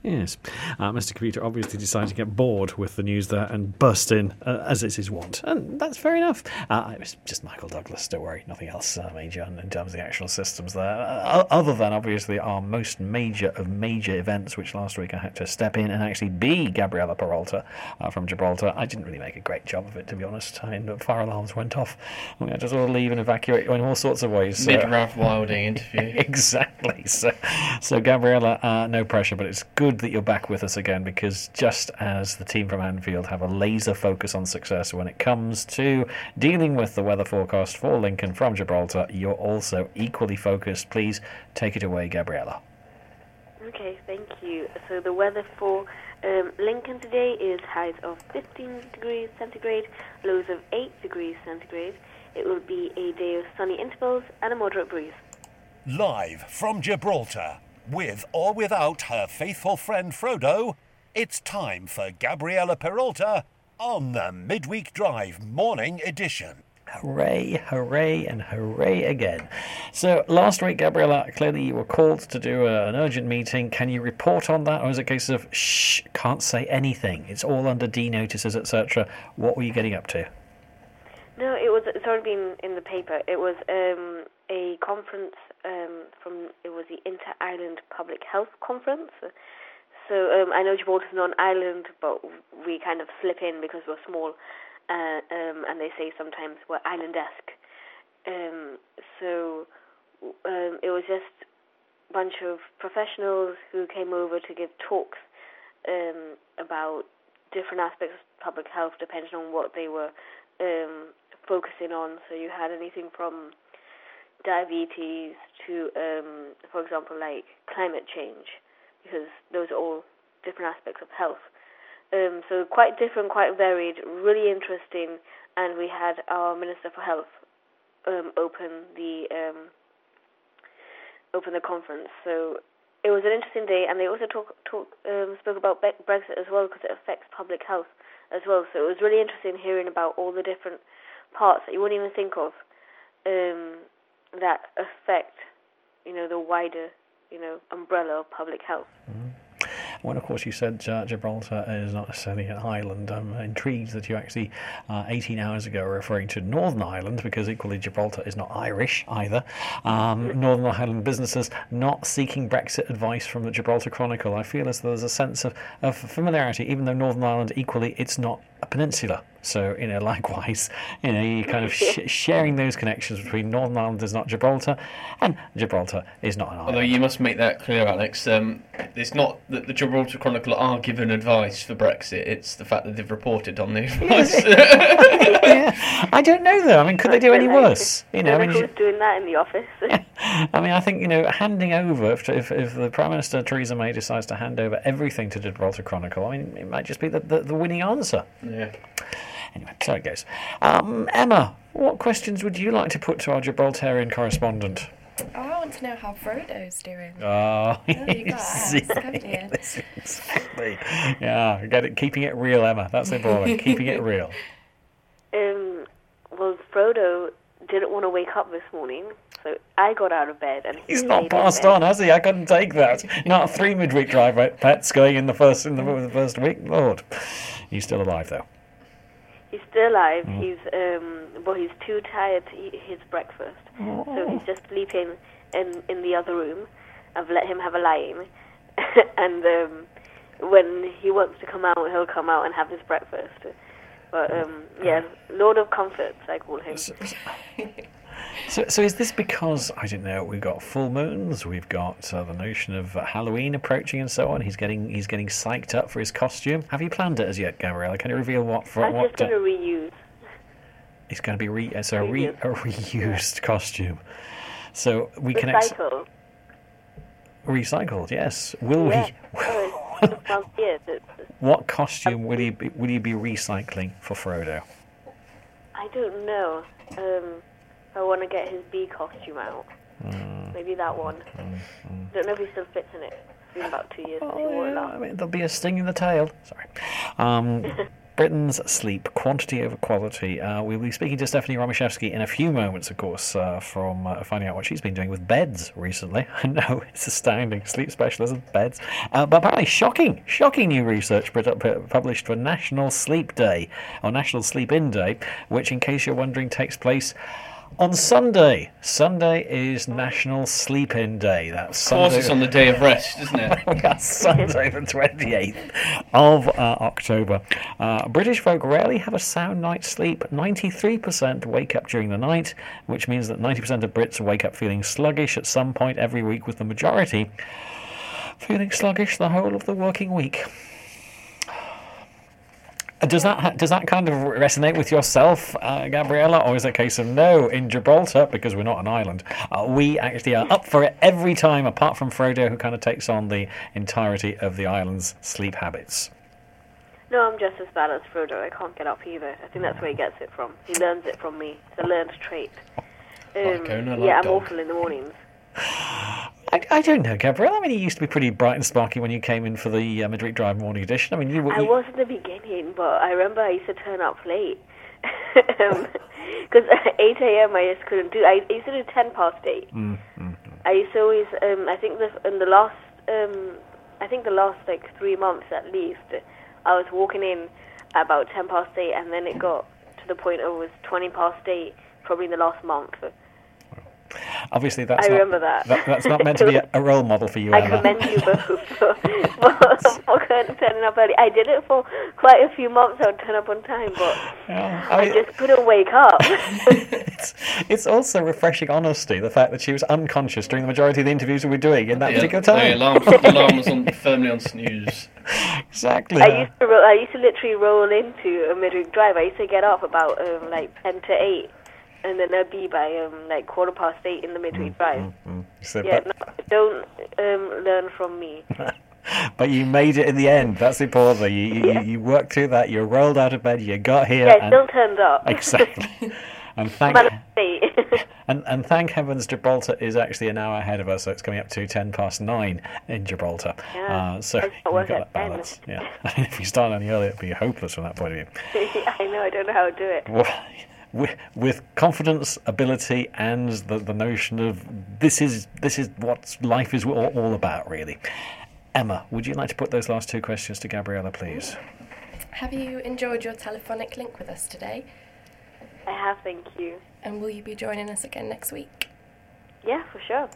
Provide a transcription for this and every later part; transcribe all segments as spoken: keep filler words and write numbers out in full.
Yes. Uh, Mister Computer obviously decided to get bored with the news there and burst in, uh, as is his wont. And that's fair enough. Uh, it was just Michael Douglas, don't worry. Nothing else uh, major in terms of the actual systems there. Uh, other than, obviously, our most major of major events, which last week I had to step in and actually be Gabriela Peralta uh, from Gibraltar. I didn't really make a great job of it, to be honest. I mean, the fire alarms went off. We had to sort of leave and evacuate in all sorts of ways. So. Mid-Ralph Wilding interview. Exactly. So, so Gabriela, uh, no pressure, but it's good that you're back with us again, because just as the team from Anfield have a laser focus on success when it comes to dealing with the weather forecast for Lincoln from Gibraltar, you're also equally focused. Please take it away, Gabriela. Okay, thank you. So the weather for um, Lincoln today is highs of fifteen degrees centigrade, lows of eight degrees centigrade. It will be a day of sunny intervals and a moderate breeze. Live from Gibraltar, with or without her faithful friend Frodo, it's time for Gabriela Peralta on the Midweek Drive Morning Edition. Hooray, hooray, and hooray again. So, last week, Gabriela, clearly you were called to do a, an urgent meeting. Can you report on that, or is it a case of, shh, can't say anything? It's all under D notices, et cetera. What were you getting up to? No, it was, it's already been in the paper. It was um, a conference um, from, it was the Inter-Island Public Health Conference. So, um, I know Gibraltar's not an island, but we kind of slip in because we're small. Uh, um, and they say sometimes we're island-esque. Um, so um, it was just a bunch of professionals who came over to give talks um, about different aspects of public health depending on what they were um, focusing on. So you had anything from diabetes to, um, for example, like climate change, because those are all different aspects of health. Um, so quite different, quite varied, really interesting, and we had our Minister for Health um, open the um, open the conference. So it was an interesting day, and they also talk, talk um, spoke about Brexit as well, because it affects public health as well. So it was really interesting hearing about all the different parts that you wouldn't even think of um, that affect, you know, the wider, you know, umbrella of public health. Mm-hmm. When, of course, you said uh, Gibraltar is not necessarily an island, I'm intrigued that you actually, uh, eighteen hours ago, were referring to Northern Ireland, because equally Gibraltar is not Irish either. Um, Northern Ireland businesses not seeking Brexit advice from the Gibraltar Chronicle. I feel as though there's a sense of, of familiarity, even though Northern Ireland, equally, it's not a peninsula. So, you know, likewise, you know, you kind of sh- sharing those connections between Northern Ireland is not Gibraltar, and Gibraltar is not an island. Although you must make that clear, Alex, um, it's not that the Gibraltar Chronicle are given advice for Brexit, it's the fact that they've reported on the advice. Yeah. I don't know, though. I mean, could they do any worse? You know, I mean, who's doing that in the office? I mean, I think, you know, handing over, if, if if the Prime Minister, Theresa May, decides to hand over everything to the Gibraltar Chronicle, I mean, it might just be the, the, the winning answer. Yeah. Anyway, so it goes. Um, Emma, what questions would you like to put to our Gibraltarian correspondent? Oh, I want to know how Frodo's doing. Oh, oh you got to ask, haven't you? Exactly. Yeah, get it. Keeping it real, Emma. That's important. Keeping it real. Um, well, Frodo didn't want to wake up this morning, so I got out of bed and he he's not stayed passed in bed. on, has he? I couldn't take that. Not three midweek drive pets going in the first in the, the first week. Lord, he's still alive though. He's still alive. Mm. He's um, well, he's too tired to eat his breakfast, Oh. so he's just sleeping in in the other room. I've let him have a lie-in, and um, when he wants to come out, he'll come out and have his breakfast. But um, yeah, Lord of Comforts, I call him. So, so, so is this because, I don't know, we've got full moons, we've got uh, the notion of Halloween approaching and so on. He's getting he's getting psyched up for his costume. Have you planned it as yet, Gabriella? Can you reveal what? For, I'm what just going to reuse. It's going to be re, uh, so a, re, a reused costume. So we Recycle. can ex- recycled. Yes. Will yeah. we? Oh, it's, it's, well, yeah, it's, What costume will he be, will he be recycling for Frodo? I don't know. Um, I want to get his bee costume out. Mm. Maybe that one. Mm, mm. Don't know if he still fits in it. It's been about two years since he Oh, wore it yeah. last. I mean, there'll be a sting in the tail. Sorry. Um, Britain's sleep, quantity over quality. Uh, we'll be speaking to Stephanie Romashevsky in a few moments, of course, uh, from uh, finding out what she's been doing with beds recently. I know, it's astounding. Sleep specialism, beds. Uh, but apparently shocking, shocking new research published for National Sleep Day, or National Sleep In Day, which, in case you're wondering, takes place on Sunday. Sunday is National Sleep-In Day. That's Of course, Sunday. it's on the day of rest, isn't it? That's Sunday the twenty-eighth of uh, October. Uh, British folk rarely have a sound night's sleep. ninety-three percent wake up during the night, which means that ninety percent of Brits wake up feeling sluggish at some point every week, with the majority feeling sluggish the whole of the working week. Does that does that kind of resonate with yourself, uh, Gabriella, or is it a case of no, in Gibraltar, because we're not an island, uh, we actually are up for it every time, apart from Frodo, who kind of takes on the entirety of the island's sleep habits? No, I'm just as bad as Frodo. I can't get up either. I think that's where he gets it from. He learns it from me. It's a learned trait. Um, Like owner, like yeah, I'm dog. awful in the mornings. I, I don't know, Gabriella. I mean, you used to be pretty bright and sparky when you came in for the uh, Midweek Drive morning edition. I mean, you were... I you- was in the beginning, but I remember I used to turn up late. Because at eight a.m. I just couldn't do I used to do ten past eight. Mm, mm, I used to always, um, I think the, in the last, um, I think the last like three months at least, I was walking in at about ten past eight, and then it got to the point where it was twenty past eight, probably in the last month. Obviously, that's I not, remember that. that. That's not meant to be a, a role model for you, I Emma. commend you both for, for, for turning up early. I did it for quite a few months. I would turn up on time, but Yeah, I, I mean, just couldn't wake up. it's, it's also refreshing honesty, the fact that she was unconscious during the majority of the interviews we were doing in that Yeah, particular The time. alarm, the alarm was on, firmly on snooze. Exactly. I used to ro- I used to literally roll into a midweek drive. I used to get up about um, like ten to eight, and then I'd be by um, like quarter past eight in the midweek drive. Mm, so, Yeah, but, no, don't um, learn from me. but you made it in the end. That's the important thing. You, you, Yeah. you worked through that. You rolled out of bed. You got here. Yeah, I and, still turned up. exactly. And thank Man of state. and, and thank heavens Gibraltar is actually an hour ahead of us, so it's coming up to ten past nine in Gibraltar. Yeah, uh, so it's you've not work got at that ten. balance. Yeah. If you start any earlier, it'd be hopeless from that point of view. I know. I don't know how to do it. Well, with, with confidence, ability, and the, the notion of this is this is what life is all, all about, really. Emma, would you like to put those last two questions to Gabriella, please? Have you enjoyed your telephonic link with us today? I have, thank you. And will you be joining us again next week? Yeah, for sure.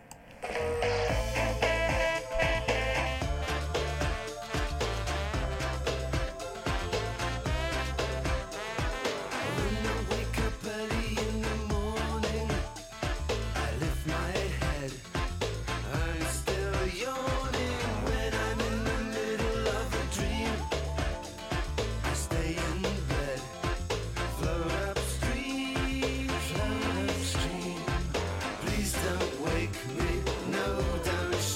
Please don't wake me, no, don't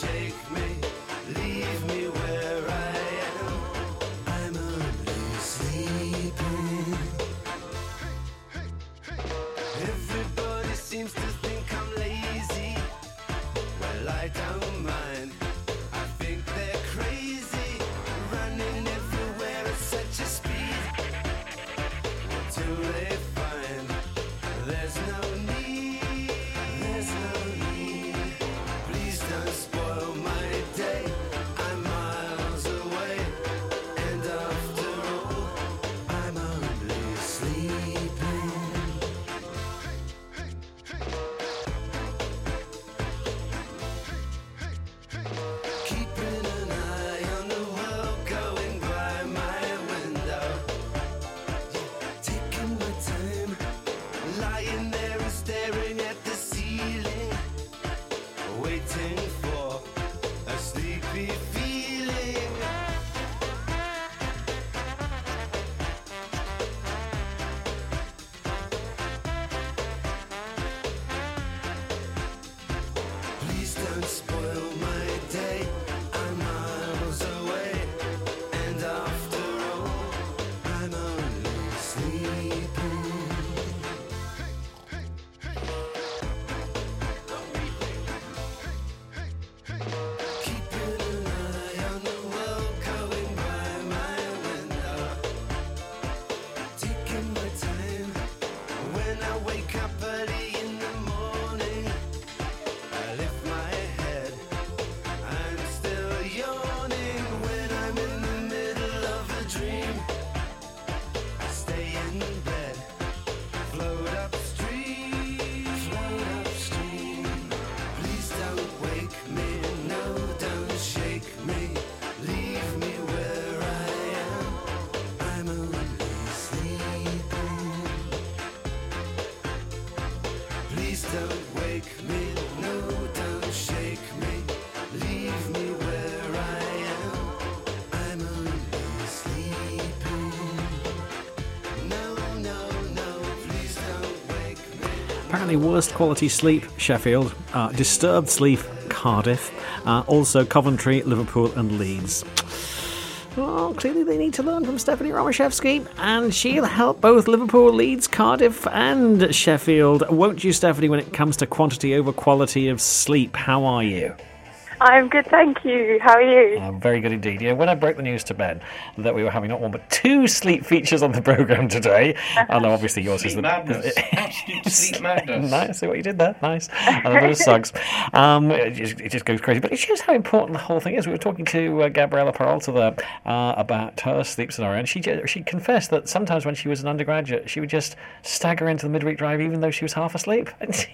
apparently worst quality sleep, Sheffield. Uh, disturbed sleep, Cardiff. Uh, also Coventry, Liverpool and Leeds. Well, clearly they need to learn from Stephanie Romashevsky, and she'll help both Liverpool, Leeds, Cardiff and Sheffield. Won't you, Stephanie, when it comes to quantity over quality of sleep? How are you? I'm good, thank you. How are you? Uh, very good indeed. Yeah, when I broke the news to Ben that we were having not one but two sleep features on the programme today, although obviously yours Sleep is the madness. Absolute sleep madness. Nice, see what you did there. Nice. And a bit of Suggs. Um, it, just, it just goes crazy. But it shows how important the whole thing is. We were talking to uh, Gabriella Peralta there uh, about her sleep scenario, and she ju- she confessed that sometimes when she was an undergraduate, she would just stagger into the midweek drive even though she was half asleep.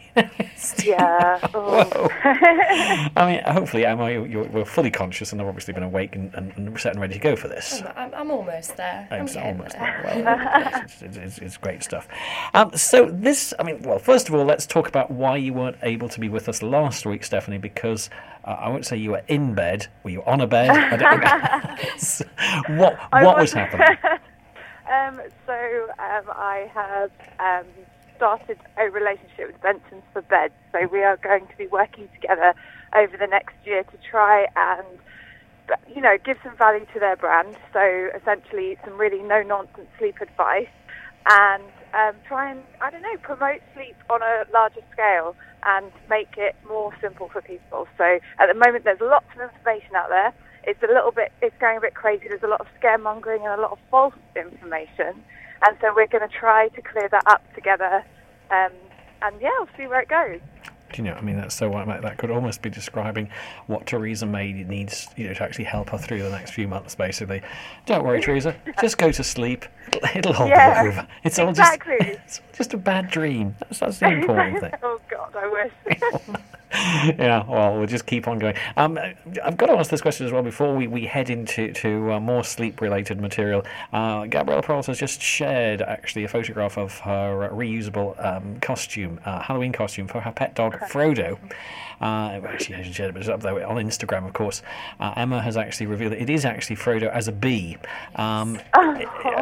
Yeah. Oh. I mean, hopefully, Emma, you, you're, we're fully conscious and have obviously been awake and, and, and set and ready to go for this. I'm, I'm almost there. I'm It's getting almost there. there. Well, it's, it's, it's, it's great stuff. Um, so this, I mean, well, first of all, let's talk about why you weren't able to be with us last week, Stephanie, because uh, I won't say you were in bed. Were you on a bed? I don't think what I what was- was happening? um, so um, I have um, started a relationship with Benson's for Bed. So we are going to be working together over the next year to try and, you know, give some value to their brand. So essentially some really no-nonsense sleep advice and um, try and, I don't know, promote sleep on a larger scale and make it more simple for people. So at the moment there's lots of information out there. It's a little bit, it's going a bit crazy. There's a lot of scaremongering and a lot of false information. And so we're going to try to clear that up together. Um, and yeah, we'll see where it goes. Do you know, I mean, that's so that that could almost be describing what Theresa May needs, you know, to actually help her through the next few months, basically. Don't worry, Theresa. Just go to sleep. It'll, it'll all Yeah, be over. It's all exactly. just, it's just a bad dream. That's, that's the important thing. Oh, God, I wish. Yeah, well, we'll just keep on going. Um, I've got to ask this question as well before we, we head into to uh, more sleep-related material. Uh, Gabriella Peralta has just shared, actually, a photograph of her uh, reusable um, costume, uh, Halloween costume for her pet dog, Frodo. Uh, well, she hasn't shared it, but it's up there on Instagram, of course. Uh, Emma has actually revealed that it is actually Frodo as a bee. Um, Oh.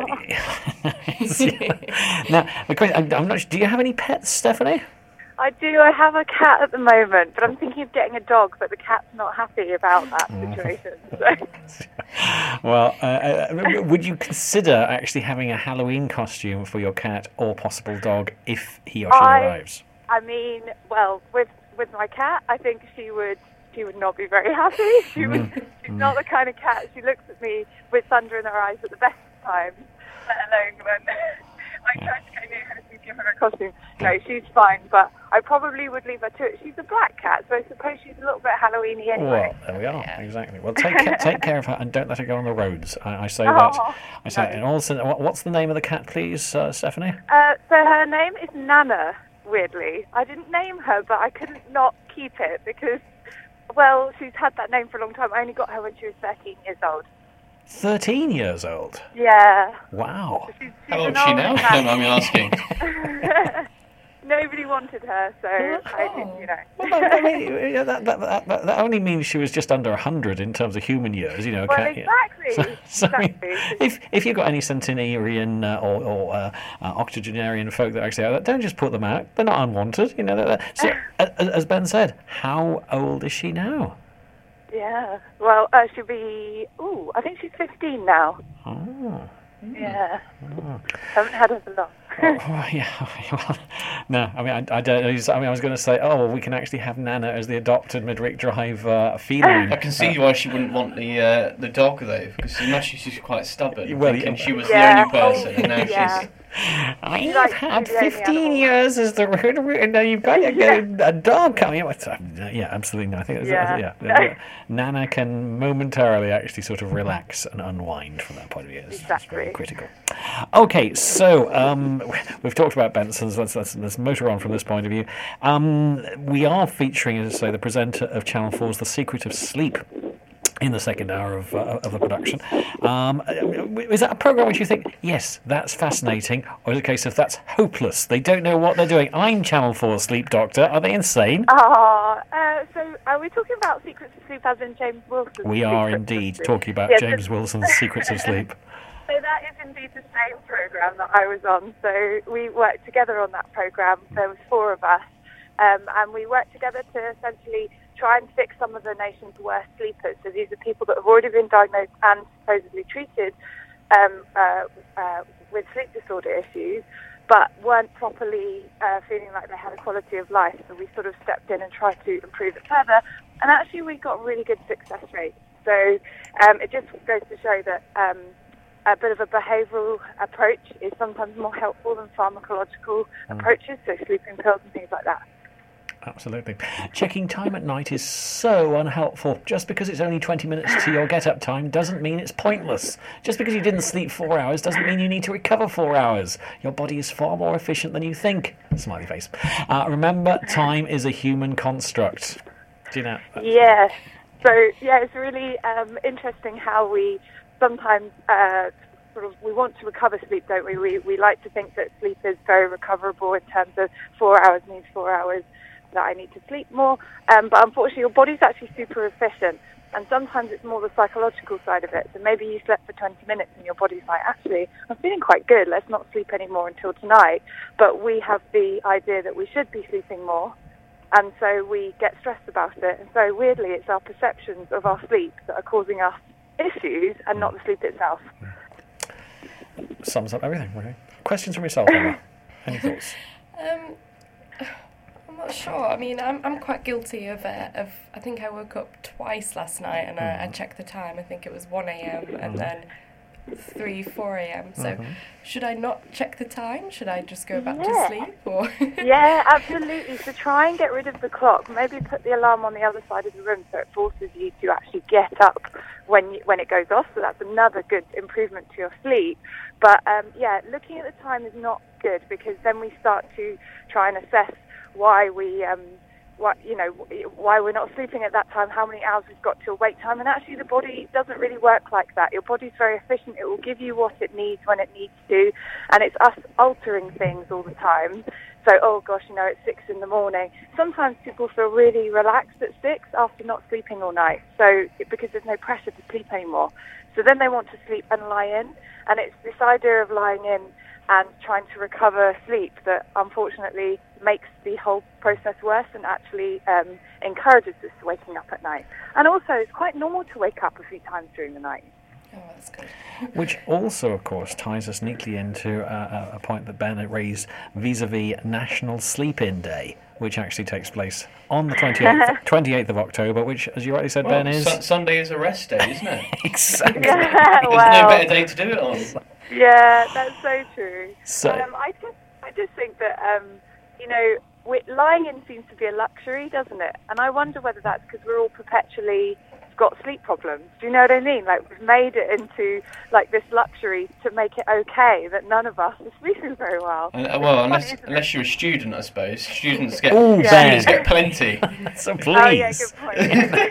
now, the question, I'm, I'm not. Do you have any pets, Stephanie? I do. I have a cat at the moment, but I'm thinking of getting a dog, but the cat's not happy about that situation. So. Well, uh, uh, would you consider actually having a Halloween costume for your cat or possible dog if he or she I- arrives? I mean, well, with with my cat, I think she would she would not be very happy. She would, she's not the kind of cat. She looks at me with thunder in her eyes at the best of times, let alone when I try to go near her to give her a costume. No, she's fine, but I probably would leave her to it. She's a black cat, so I suppose she's a little bit Halloweeny anyway. Well, there we are. Exactly. Well, take care, take care of her and don't let her go on the roads. I, I say that. Oh, I say no. that. And also, what- what's the name of the cat, please, uh, Stephanie? Uh, so her name is Nana, weirdly. I didn't name her, but I couldn't not keep it because, well, she's had that name for a long time. I only got her when she was thirteen years old. Thirteen years old. Yeah. Wow. She's, she's How old an is she old now? cat. Don't mind me asking. Nobody wanted her, so I did, you know. Well, no, I mean, yeah, that, that, that, that that only means she was just under one hundred in terms of human years, you know. Well, cat- exactly. So, so, I mean, exactly. if if you've got any centenarian uh, or, or uh, uh, octogenarian folk that actually are that, don't just put them out. They're not unwanted, you know. They're, they're- so, a- as Ben said, how old is she now? Yeah. Well, uh, she'll be, ooh, I think she's fifteen now. Oh. Yeah. Haven't had her for long. Oh, yeah. Well, no, I mean, I, I don't know. I mean, I was going to say, oh, well, we can actually have Nana as the adopted midweek drive uh, feline. I can see why she wouldn't want the uh, the dog though, because imagine she's quite stubborn, Well, thinking yeah. she was Yeah. the only person, and now Yeah. she's. I've like had the only fifteen animal. years as the root, and now you've got to get a dog coming up. Yeah, absolutely. No, I think that's, Yeah. yeah. yeah. Nana can momentarily actually sort of relax and unwind from that point of view. It's, it's very Exactly. critical. Okay, so um, we've talked about Benson's. Let's, let's, let's motor on from this point of view. Um, we are featuring, as I say, the presenter of Channel four's The Secret of Sleep in the second hour of, uh, of the production. Um, is that a programme which you think, yes, that's fascinating, or is it a case of that's hopeless? They don't know what they're doing. I'm Channel four's sleep doctor. Are they insane? Ah, uh, so are we talking about Secrets of Sleep as in James Wilson? We are indeed talking about Yeah, James just- Wilson's Secrets of Sleep. So that is indeed the same programme that I was on. So we worked together on that programme. There was four of us. Um, and we worked together to essentially try and fix some of the nation's worst sleepers. So these are people that have already been diagnosed and supposedly treated um, uh, uh, with sleep disorder issues, but weren't properly uh, feeling like they had a quality of life. So we sort of stepped in and tried to improve it further. And actually we got really good success rates. So um, it just goes to show that um, a bit of a behavioural approach is sometimes more helpful than pharmacological mm. approaches, so sleeping pills and things like that. Absolutely. Checking time at night is so unhelpful. Just because it's only twenty minutes to your get-up time doesn't mean it's pointless. Just because you didn't sleep four hours doesn't mean you need to recover four hours. Your body is far more efficient than you think. Smiley face. Uh, remember, time is a human construct. Do you know? Yeah. So, yeah, it's really um, interesting how we sometimes uh, sort of, we want to recover sleep, don't we? we? We like to think that sleep is very recoverable in terms of four hours means four hours. That I need to sleep more, um, but unfortunately your body's actually super efficient, and sometimes it's more the psychological side of it. So maybe you slept for twenty minutes and your body's like, actually, I'm feeling quite good, let's not sleep anymore until tonight. But we have the idea that we should be sleeping more, and so we get stressed about it. And so weirdly, it's our perceptions of our sleep that are causing us issues and not the sleep itself. Sums up everything, really. Questions from yourself, Emma? Any thoughts? Um... I'm not sure. I mean, I'm I'm quite guilty of uh, of. I think I woke up twice last night, and I, I checked the time. I think it was one a.m. and then three, four a.m. So, mm-hmm. should I not check the time? Should I just go back yeah. to sleep? Or yeah, absolutely. So try and get rid of the clock. Maybe put the alarm on the other side of the room so it forces you to actually get up when you, when it goes off. So that's another good improvement to your sleep. But um, yeah, looking at the time is not good, because then we start to try and assess why we, um, why, you know, why we're not sleeping at that time, how many hours we've got till wake time, and actually the body doesn't really work like that. Your body's very efficient. It will give you what it needs when it needs to, and it's us altering things all the time. So, oh gosh, you know, it's six in the morning. Sometimes people feel really relaxed at six after not sleeping all night, so because there's no pressure to sleep anymore. So then they want to sleep and lie in, and it's this idea of lying in and trying to recover sleep that unfortunately makes the whole process worse and actually um, encourages us waking up at night. And also, it's quite normal to wake up a few times during the night. Oh, that's good. Which also, of course, ties us neatly into uh, a point that Ben raised vis-a-vis National Sleep-In Day, which actually takes place on the twenty-eighth, twenty-eighth of October, which, as you rightly said, well, Ben, is... Su- Sunday is a rest day, isn't it? Exactly. Yeah, There's well, no better day to do it on. Yeah, that's so true. So, um, I just, I just think that, um, you know, we, lying in seems to be a luxury, doesn't it? And I wonder whether that's because we're all perpetually got sleep problems. Do you know what I mean? Like, we've made it into like this luxury to make it okay that none of us are sleeping very well. And, uh, well, unless funny, unless you're a student, I suppose. Students get Ooh, students get plenty. So please. Oh yeah, good point.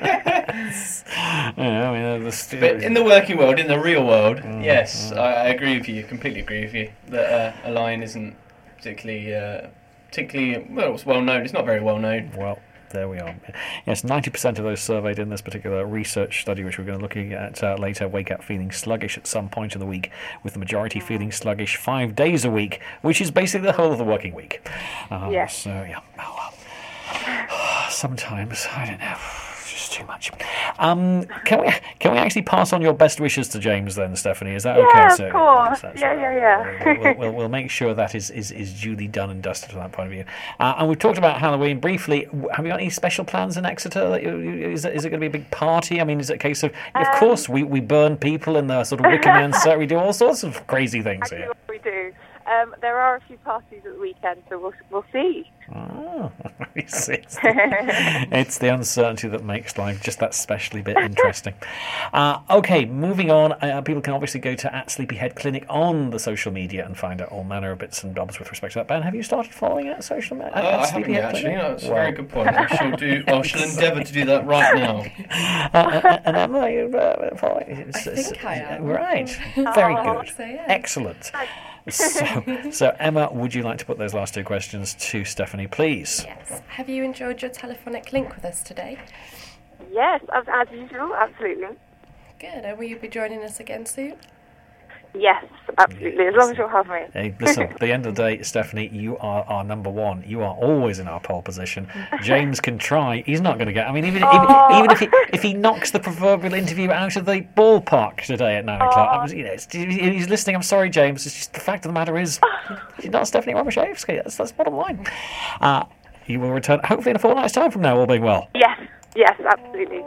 yeah, I mean, the stu- But in the working world, in the real world, mm, yes, mm. I, I agree with you. Completely agree with you that uh, a lion isn't particularly, uh, particularly well. It's well known. It's not very well known. Well. There we are. Yes, ninety percent of those surveyed in this particular research study, which we're going to look at uh, later, wake up feeling sluggish at some point in the week, with the majority feeling sluggish five days a week, which is basically the whole of the working week. Uh, yes. So, yeah. Oh, well. Sometimes, I don't know. Just too much. Um, can we can we actually pass on your best wishes to James then, Stephanie? Is that yeah, okay? Of so, course. That's, yeah, that's, yeah, yeah, yeah. We'll, we'll, we'll make sure that is, is, is duly done and dusted from that point of view. Uh, and we've talked about Halloween briefly. Have you got any special plans in Exeter? Is it, is it going to be a big party? I mean, is it a case of, um, of course, we, we burn people in the sort of Wicker Man set. We do all sorts of crazy things here. We do. Um, there are a few parties at the weekend, so we'll we'll see. Oh, it's, it's, the, it's the uncertainty that makes life just that specially bit interesting. Uh, okay, moving on. Uh, people can obviously go to at Sleepyhead Clinic on the social media and find out all manner of bits and bobs with respect to that. Ben, have you started following it at social media? Uh, I haven't yet, actually. No, that's well, a very good point. I shall do. I shall endeavour to do that right now. Uh, and Emma, are you uh, following? It's, I think I am. Right. Very oh, good. So, yeah. Excellent. So, so, Emma, would you like to put those last two questions to Stephanie, please? Yes. Have you enjoyed your telephonic link with us today? Yes, as, as usual, absolutely. Good. And will you be joining us again soon? Yes, absolutely. Yeah, as long as you'll have me. Hey, listen, at the end of the day, Stephanie, you are our number one. You are always in our pole position. James can try. He's not going to get... I mean, even, even, even if, he, if he knocks the proverbial interview out of the ballpark today at nine o'clock, I was, you know, it's, he's listening. I'm sorry, James. It's just the fact of the matter is, she's not Stephanie Romashevsky. That's, that's bottom line. Uh, you will return, hopefully, in a fortnight's time from now, all being well. Yes, yes, absolutely.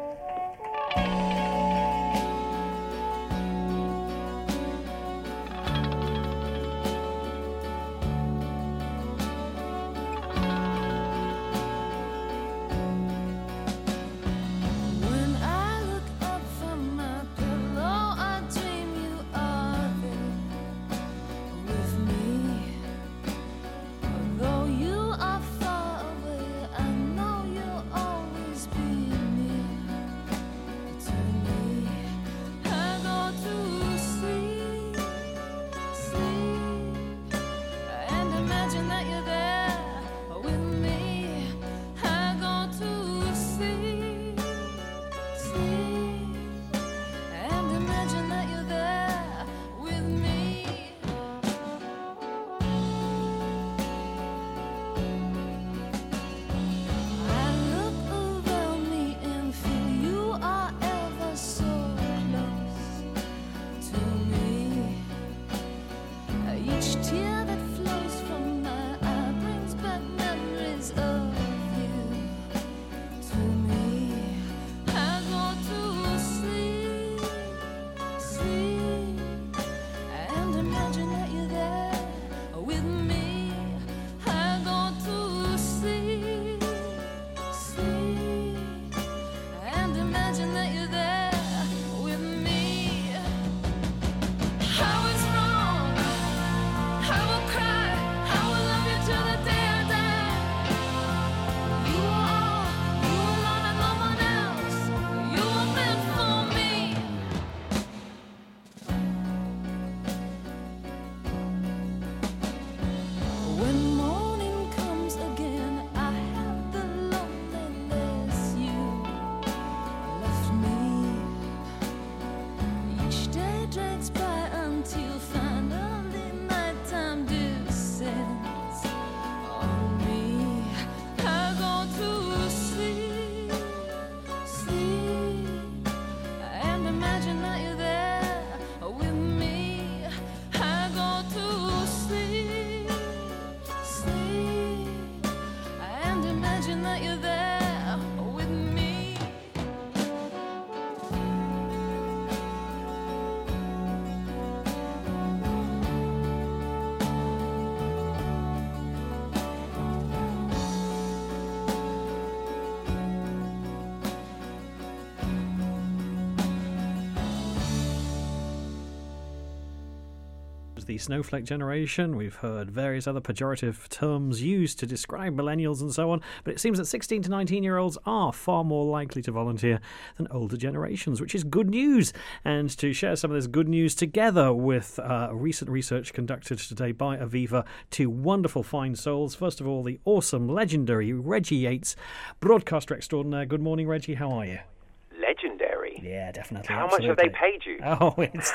The snowflake generation. We've heard various other pejorative terms used to describe millennials and so on, but it seems that sixteen to nineteen year olds are far more likely to volunteer than older generations, which is good news. And to share some of this good news together with uh, recent research conducted today by Aviva, two wonderful fine souls. First of all, the awesome, legendary Reggie Yates, broadcaster extraordinaire. Good morning, Reggie. How are you? Legendary. Yeah, definitely. How absolutely. much have they paid you? Oh, it's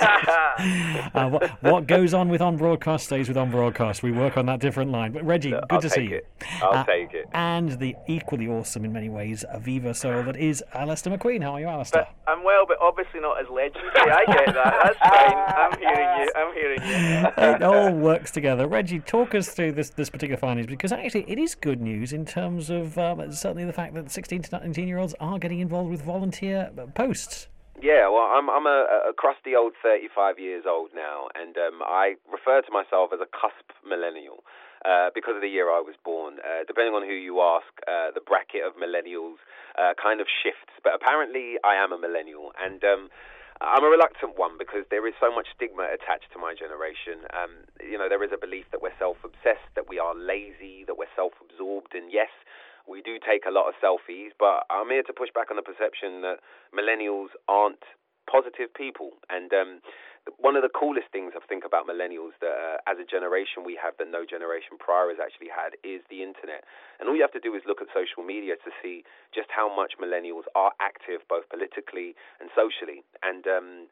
uh, what, what goes on with On Broadcast stays with On Broadcast. We work on that different line. But Reggie, Look, good I'll to take see it. you. I'll Uh, take it. And the equally awesome in many ways Aviva soul that is Alistair McQueen. How are you, Alistair? But I'm well, but obviously not as legendary. I get that. That's fine. I'm hearing you. I'm hearing you. It all works together. Reggie, talk us through this, this particular findings, because actually it is good news in terms of um, certainly the fact that sixteen to nineteen year olds are getting involved with volunteer posts. Yeah, well, I'm I'm a, a crusty old thirty-five years old now, and um, I refer to myself as a cusp millennial uh, because of the year I was born. Uh, depending on who you ask, uh, the bracket of millennials uh, kind of shifts, but apparently I am a millennial, and um, I'm a reluctant one because there is so much stigma attached to my generation. Um, you know, there is a belief that we're self-obsessed, that we are lazy, that we're self-absorbed, and yes, we do take a lot of selfies, but I'm here to push back on the perception that millennials aren't positive people. And um, one of the coolest things I think about millennials that uh, as a generation we have that no generation prior has actually had is the internet. And all you have to do is look at social media to see just how much millennials are active both politically and socially. And um,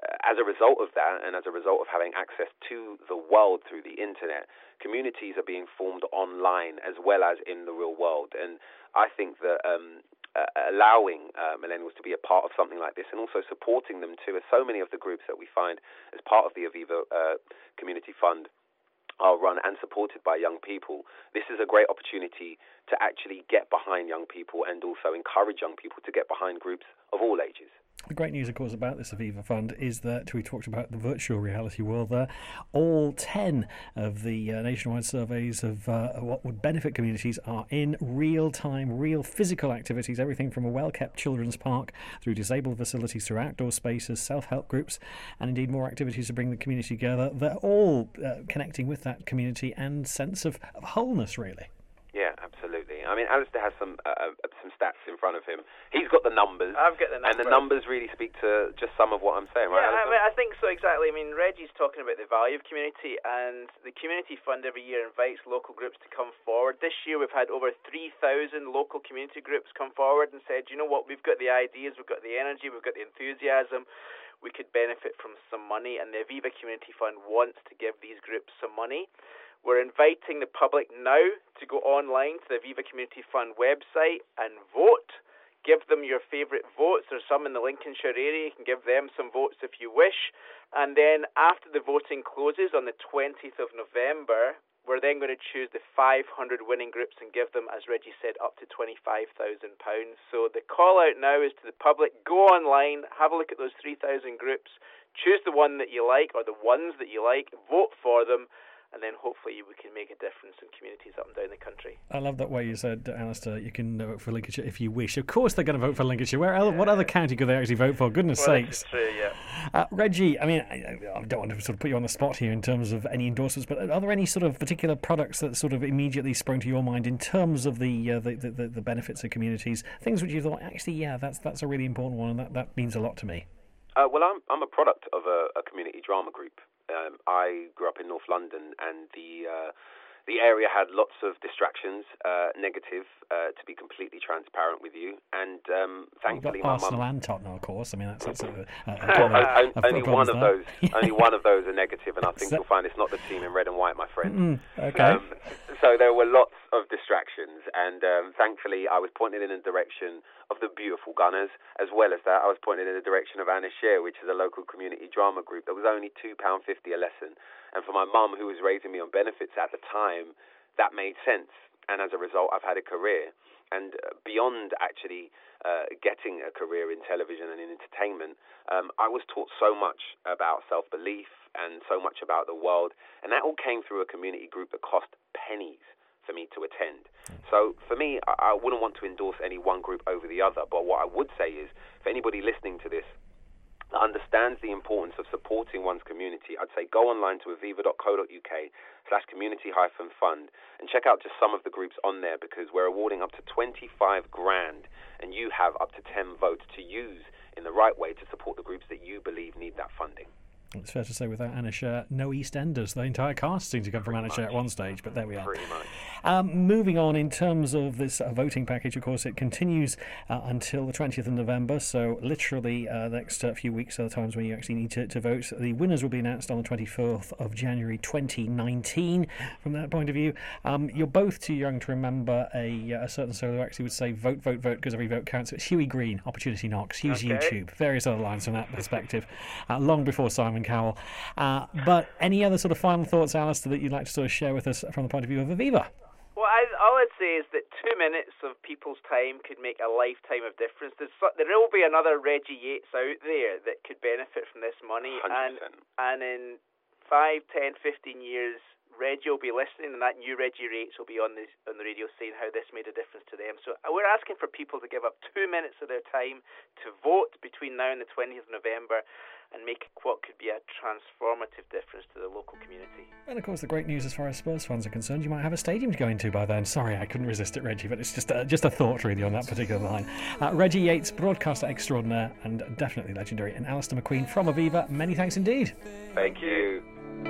as a result of that, and as a result of having access to the world through the internet, communities are being formed online as well as in the real world. And I think that um, uh, allowing uh, millennials to be a part of something like this, and also supporting them too, as so many of the groups that we find as part of the Aviva uh, Community Fund are run and supported by young people, this is a great opportunity to actually get behind young people and also encourage young people to get behind groups of all ages. The great news, of course, about this Aviva Fund is that we talked about the virtual reality world there. All ten of the uh, nationwide surveys of uh, what would benefit communities are in real-time, real physical activities, everything from a well-kept children's park through disabled facilities, through outdoor spaces, self-help groups, and indeed more activities to bring the community together. They're all uh, connecting with that community and sense of, of wholeness, really. Yeah, absolutely. I mean, Alistair has some uh, some stats in front of him. He's got the numbers. I've got the numbers. And the numbers really speak to just some of what I'm saying, right, Yeah, I, Alistair? mean, I think so, exactly. I mean, Reggie's talking about the value of community, and the Community Fund every year invites local groups to come forward. This year we've had over three thousand local community groups come forward and said, you know what, we've got the ideas, we've got the energy, we've got the enthusiasm, we could benefit from some money, and the Aviva Community Fund wants to give these groups some money. We're inviting the public now to go online to the Aviva Community Fund website and vote. Give them your favourite votes. There's some in the Lincolnshire area. You can give them some votes if you wish. And then after the voting closes on the twentieth of November, we're then going to choose the five hundred winning groups and give them, as Reggie said, up to twenty-five thousand pounds. So the call out now is to the public, go online, have a look at those three thousand groups, choose the one that you like or the ones that you like, vote for them, and then hopefully we can make a difference in communities up and down the country. I love that way you said, Alistair, you can vote for Lincolnshire if you wish. Of course they're going to vote for Lincolnshire. Where else, yeah. What other county could they actually vote for? Goodness well, sakes. That's true, yeah. Uh, Reggie, I mean, I, I don't want to sort of put you on the spot here in terms of any endorsements, but are there any sort of particular products that sort of immediately sprung to your mind in terms of the uh, the, the, the benefits of communities? Things which you thought, actually, yeah, that's that's a really important one, and that, that means a lot to me. Uh, well, I'm I'm a product of a, a community drama group. Um, I grew up in North London, and the uh, the area had lots of distractions, uh, negative, uh, to be completely transparent with you. And um, thankfully, You've got my Arsenal mum. and Tottenham, of course. I mean, that's, that's a, a, a, Well, a, only, only one of there. those. Only one of those are negative, and I think So- you'll find it's not the team in red and white, my friend. Mm, okay. Um, so there were lots of distractions, and um, thankfully I was pointed in the direction of the beautiful Gunners. As well as that, I was pointed in the direction of Anna Share, which is a local community drama group that was only two pounds fifty a lesson. And for my mum, who was raising me on benefits at the time, that made sense. And as a result, I've had a career. And uh, beyond actually uh, getting a career in television and in entertainment, um, I was taught so much about self-belief and so much about the world. And that all came through a community group that cost pennies for me to attend. So for me, I, I wouldn't want to endorse any one group over the other. But what I would say is, for anybody listening to this that understands the importance of supporting one's community, I'd say go online to aviva.co.uk slash community hyphen fund and check out just some of the groups on there, because we're awarding up to twenty-five grand and you have up to ten votes to use in the right way to support the groups that you believe need that funding. It's fair to say without Anna Share, no EastEnders. The entire cast seemed to come from Anna Share at one stage, but there we are. Pretty much. Um, moving on, in terms of this uh, voting package, of course, it continues uh, until the twentieth of November, so literally uh, the next uh, few weeks are the times when you actually need to, to vote. The winners will be announced on the twenty-fourth of January twenty nineteen. From that point of view, um, you're both too young to remember a, a certain solo who actually would say vote, vote, vote, because every vote counts. It's Huey Green, Opportunity Knocks, use Okay. YouTube, various other lines from that perspective, uh, long before Simon Cowell. Uh, but any other sort of final thoughts, Alistair, that you'd like to sort of share with us from the point of view of Aviva? Well, I, all I'd say is that two minutes of people's time could make a lifetime of difference. There's, so- there will be another Reggie Yates out there that could benefit from this money. one hundred percent. And, and in five, ten, fifteen years, Reggie will be listening, and that new Reggie Yates will be on the, on the radio saying how this made a difference to them. So we're asking for people to give up two minutes of their time to vote between now and the twentieth of November and make what could be a transformative difference to the local community. And of course, the great news as far as Spurs fans are concerned, you might have a stadium to go into by then. Sorry, I couldn't resist it, Reggie, but it's just a, just a thought really on that particular line. Uh, Reggie Yates, broadcaster extraordinaire and definitely legendary, and Alistair McQueen from Aviva, many thanks indeed. Thank you.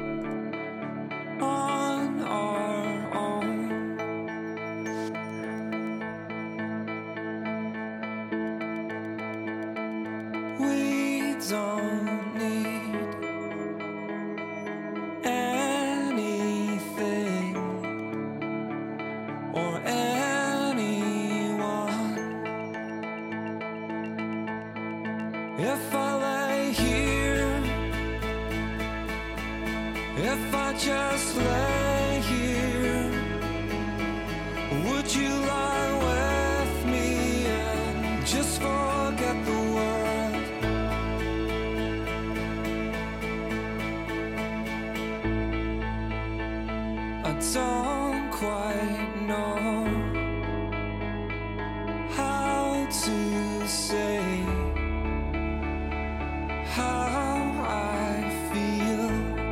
On our own. We don't need If I just lay here, would you lie with me and just forget the world? I don't quite know how to say how I feel.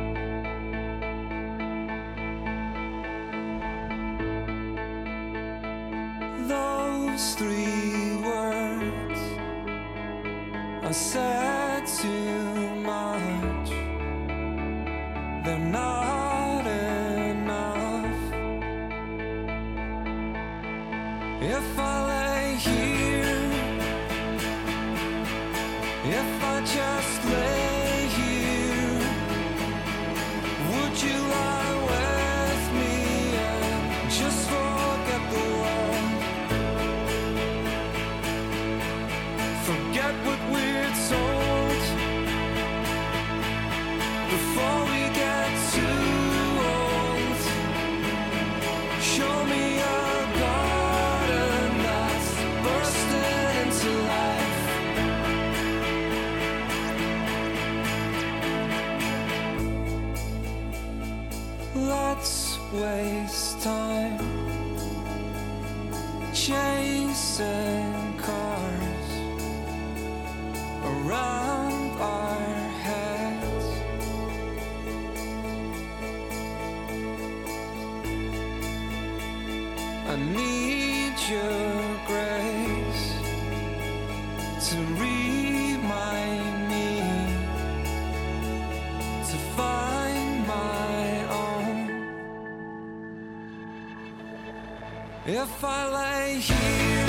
Those three words I said too much. They're not enough. If I lay here, if I just lay here, would you lie with me and just forget the world? Forget what we're told before we get too old. Show me a garden that's bursting into life. Let's waste time chasing cars around our heads. I need your grace to remind me to find my own. If I lay here,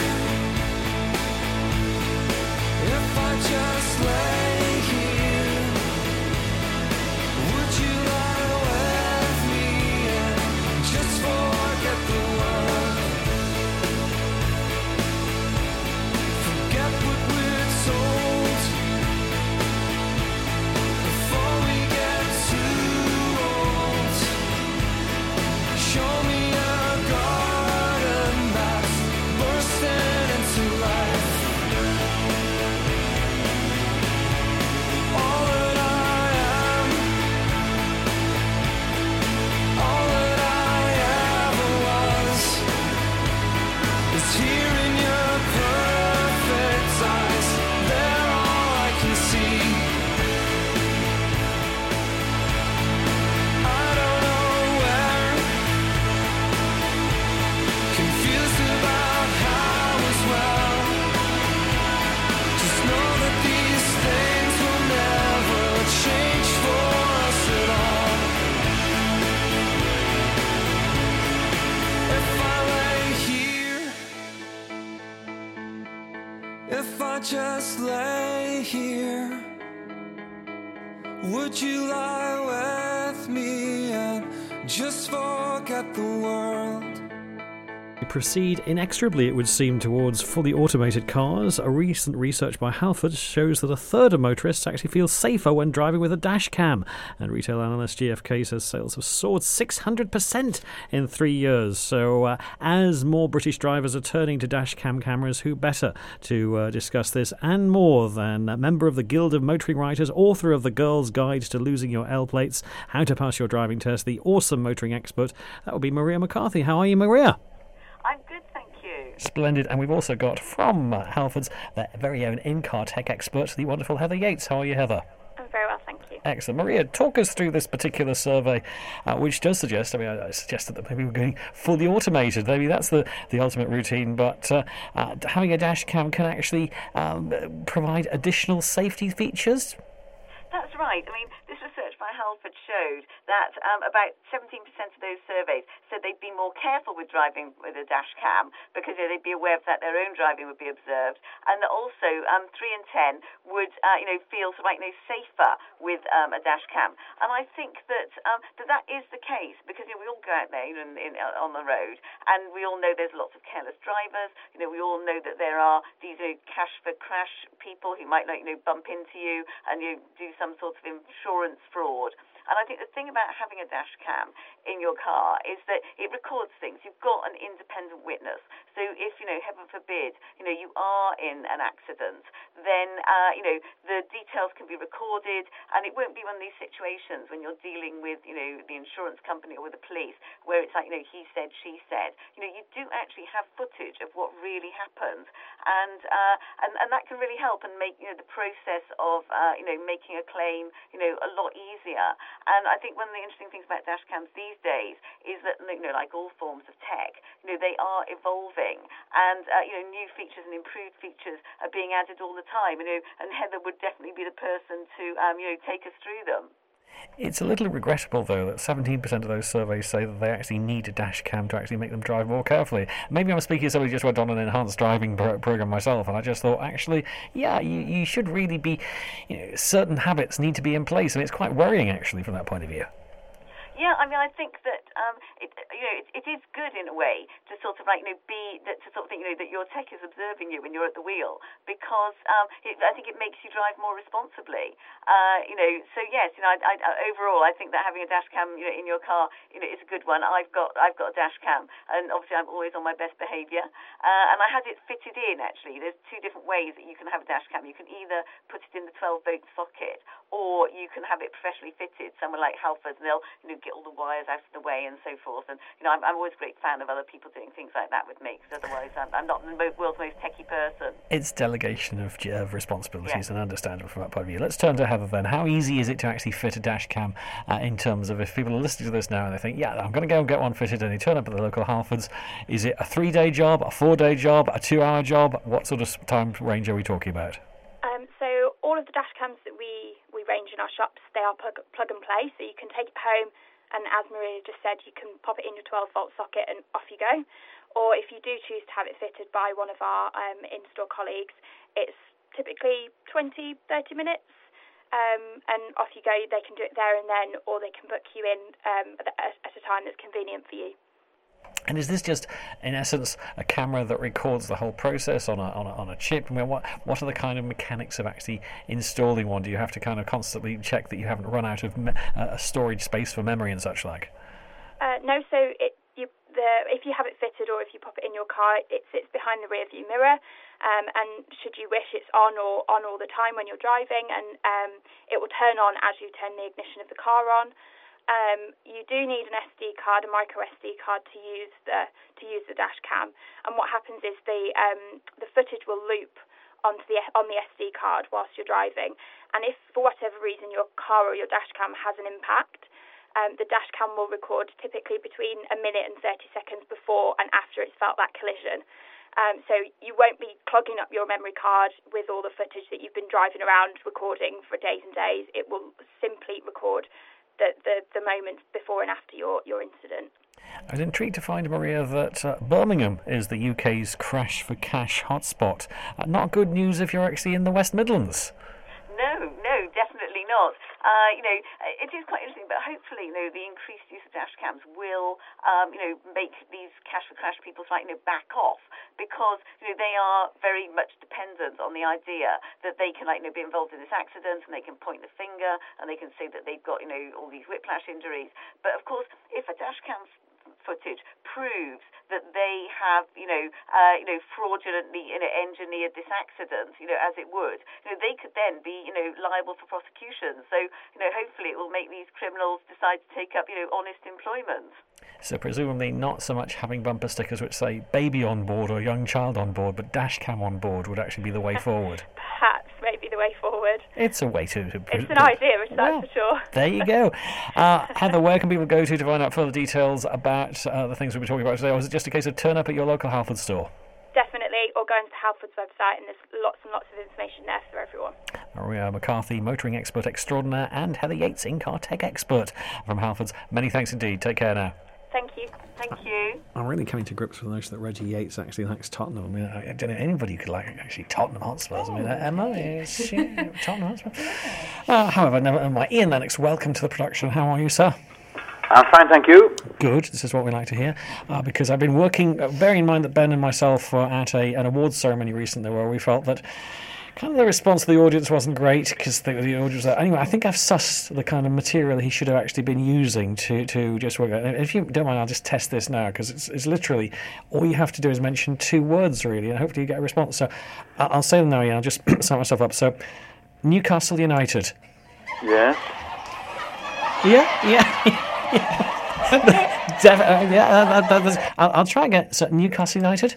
if I just lay here, would you lie with me and just forget the world? Forget what we're told before we get too old. Show me a garden that's bursting into life. All that I am, all that I ever was, is here in your perfect eyes. They're all I can see. I don't know where, confused about how as well. Just know that these things will never change for us at all. If I lay here, if I just lay here, would you lie with me and just forget the world? We proceed inexorably, it would seem, towards fully automated cars. A recent research by Halfords shows that a third of motorists actually feel safer when driving with a dash cam. And retail analyst G F K says sales have soared six hundred percent in three years. So uh, as more British drivers are turning to dash cam cameras, who better to uh, discuss this and more than a member of the Guild of Motoring Writers, author of The Girl's Guide to Losing Your L Plates, How to Pass Your Driving Test, the awesome motoring expert. That would be Maria McCarthy. How are you, Maria? I'm good, thank you. Splendid. And we've also got from uh, Halfords, their very own in-car tech expert, the wonderful Heather Yates. How are you, Heather? I'm very well, thank you. Excellent. Maria, talk us through this particular survey, uh, which does suggest, I mean, I, I suggested that maybe we're going fully automated. Maybe that's the, the ultimate routine, but uh, uh, having a dash cam can actually um, provide additional safety features. That's right. I mean, this research by Halfords showed that um, about seventeen percent of those surveys said they'd be more careful with driving with a dash cam because you know, they'd be aware that their own driving would be observed, and that also um, three in ten would, uh, you know, feel sort of like, you know, safer with um, a dash cam. And I think that um, that that is the case because you know, we all go out there you know, in, in, on the road, and we all know there's lots of careless drivers. You know, we all know that there are these you know, cash for crash people who might like you know bump into you and you know, do some sort of insurance fraud. And I think the thing about having a dash cam in your car is that it records things. You've got an independent witness. So if, you know, heaven forbid, you know, you are in an accident, then, uh, you know, the details can be recorded, and it won't be one of these situations when you're dealing with, you know, the insurance company or with the police where it's like, you know, he said, she said. You know, you do actually have footage of what really happened, and uh, and, and that can really help and make, you know, the process of, uh, you know, making a claim, you know, a lot easier. And I think one of the interesting things about dash cams these days is that, you know, like all forms of tech, you know, they are evolving, and uh, you know, new features and improved features are being added all the time. You know, and Heather would definitely be the person to, um, you know, take us through them. It's a little regrettable, though, that seventeen percent of those surveys say that they actually need a dash cam to actually make them drive more carefully. Maybe I'm speaking as somebody who just went on an enhanced driving pro- program myself, and I just thought, actually, yeah, you, you should really be, you know, certain habits need to be in place, and it's quite worrying, actually, from that point of view. Yeah, I mean, I think that um, it, you know, it, it is good in a way to sort of like, you know, be that to sort of think, you know, that your tech is observing you when you're at the wheel, because um, it, I think it makes you drive more responsibly. Uh, you know, so yes, you know, I, I, overall, I think that having a dash cam, you know, in your car, you know, is a good one. I've got I've got a dash cam, and obviously I'm always on my best behaviour. Uh, and I had it fitted in actually. There's two different ways that you can have a dash cam. You can either put it in the twelve volt socket, or you can have it professionally fitted, somewhere like Halfords, and they'll, you know, get all the wires out of the way and so forth. And, you know, I'm, I'm always a great fan of other people doing things like that with me, because otherwise I'm, I'm not the world's most techie person. It's delegation of, of responsibilities, yeah. And understandable from that point of view. Let's turn to Heather then. How easy is it to actually fit a dash cam uh, in terms of if people are listening to this now and they think, yeah, I'm going to go and get one fitted, and they turn up at the local Halfords, is it a three-day job, a four-day job, a two-hour job? What sort of time range are we talking about? Um, so all of the dash cams that we, we range in our shops, they are plug, plug and play, so you can take it home, and as Maria just said, you can pop it in your twelve volt socket and off you go. Or if you do choose to have it fitted by one of our um, in-store colleagues, it's typically twenty, thirty minutes, um, and off you go. They can do it there and then, or they can book you in um, at, at a time that's convenient for you. And is this just, in essence, a camera that records the whole process on a on a, on a chip? I mean, what what are the kind of mechanics of actually installing one? Do you have to kind of constantly check that you haven't run out of me- uh, storage space for memory and such like? Uh, no, so it, you, the, if you have it fitted or if you pop it in your car, it sits behind the rear view mirror, um, and should you wish, it's on or on all the time when you're driving, and um, it will turn on as you turn the ignition of the car on. Um, you do need an S D card, a micro S D card, to use the to use the dash cam. And what happens is the um, the footage will loop onto the on the S D card whilst you're driving. And if for whatever reason your car or your dash cam has an impact, um, the dash cam will record typically between a minute and thirty seconds before and after it's felt that collision. Um, so you won't be clogging up your memory card with all the footage that you've been driving around recording for days and days. It will simply record The, the, the moments before and after your, your incident. I was intrigued to find, Maria, that uh, Birmingham is the U K's crash for cash hotspot. Uh, not good news if you're actually in the West Midlands. No, no, definitely not. Uh, you know, it is quite interesting, but hopefully, you know, the increased use of dash cams will, um, you know, make these cash for crash people like, you know, back off, because, you know, they are very much dependent on the idea that they can, like, you know, be involved in this accident, and they can point the finger, and they can say that they've got, you know, all these whiplash injuries. But of course, if a dash cam footage proves that they have, you know, uh, you know, fraudulently, you know, engineered this accident, you know, as it would, you know, they could then be, you know, liable for prosecution. So, you know, hopefully it will make these criminals decide to take up, you know, honest employment. So presumably not so much having bumper stickers which say baby on board or young child on board, but dash cam on board would actually be the way forward. Perhaps, maybe the way forward. It's a way to... to it's an idea, that's well, for sure. There you go. Uh, Heather, where can people go to to find out further details about uh, the things we've been talking about today, or is it just a case of turn up at your local Halfords store? Definitely, or go into the Halfords website, and there's lots and lots of information there for everyone. Maria McCarthy, motoring expert extraordinaire, and Heather Yates, in-car tech expert from Halfords. Many thanks indeed. Take care now. Thank you. Thank you. I'm really coming to grips with the notion that Reggie Yates actually likes Tottenham. I mean, I don't know anybody could like actually Tottenham Hotspurs. I mean, Emma is yeah, Tottenham Hotspurs. Uh, however, never mind. Ian Lennox, welcome to the production. How are you, sir? I'm fine, thank you. Good. This is what we like to hear, uh, because I've been working, uh, bearing in mind that Ben and myself were at a, an awards ceremony recently where we felt that kind of the response of the audience wasn't great because the, the audience. Anyway, I think I've sussed the kind of material he should have actually been using to, to just work out. If you don't mind, I'll just test this now because it's, it's literally all you have to do is mention two words really, and hopefully you get a response. So I'll, I'll say them now. Yeah, I'll just sum myself up. So Newcastle United. Yeah. Yeah. Yeah. yeah. Def- uh, yeah. Uh, that, that, that's, I'll, I'll try again. So Newcastle United.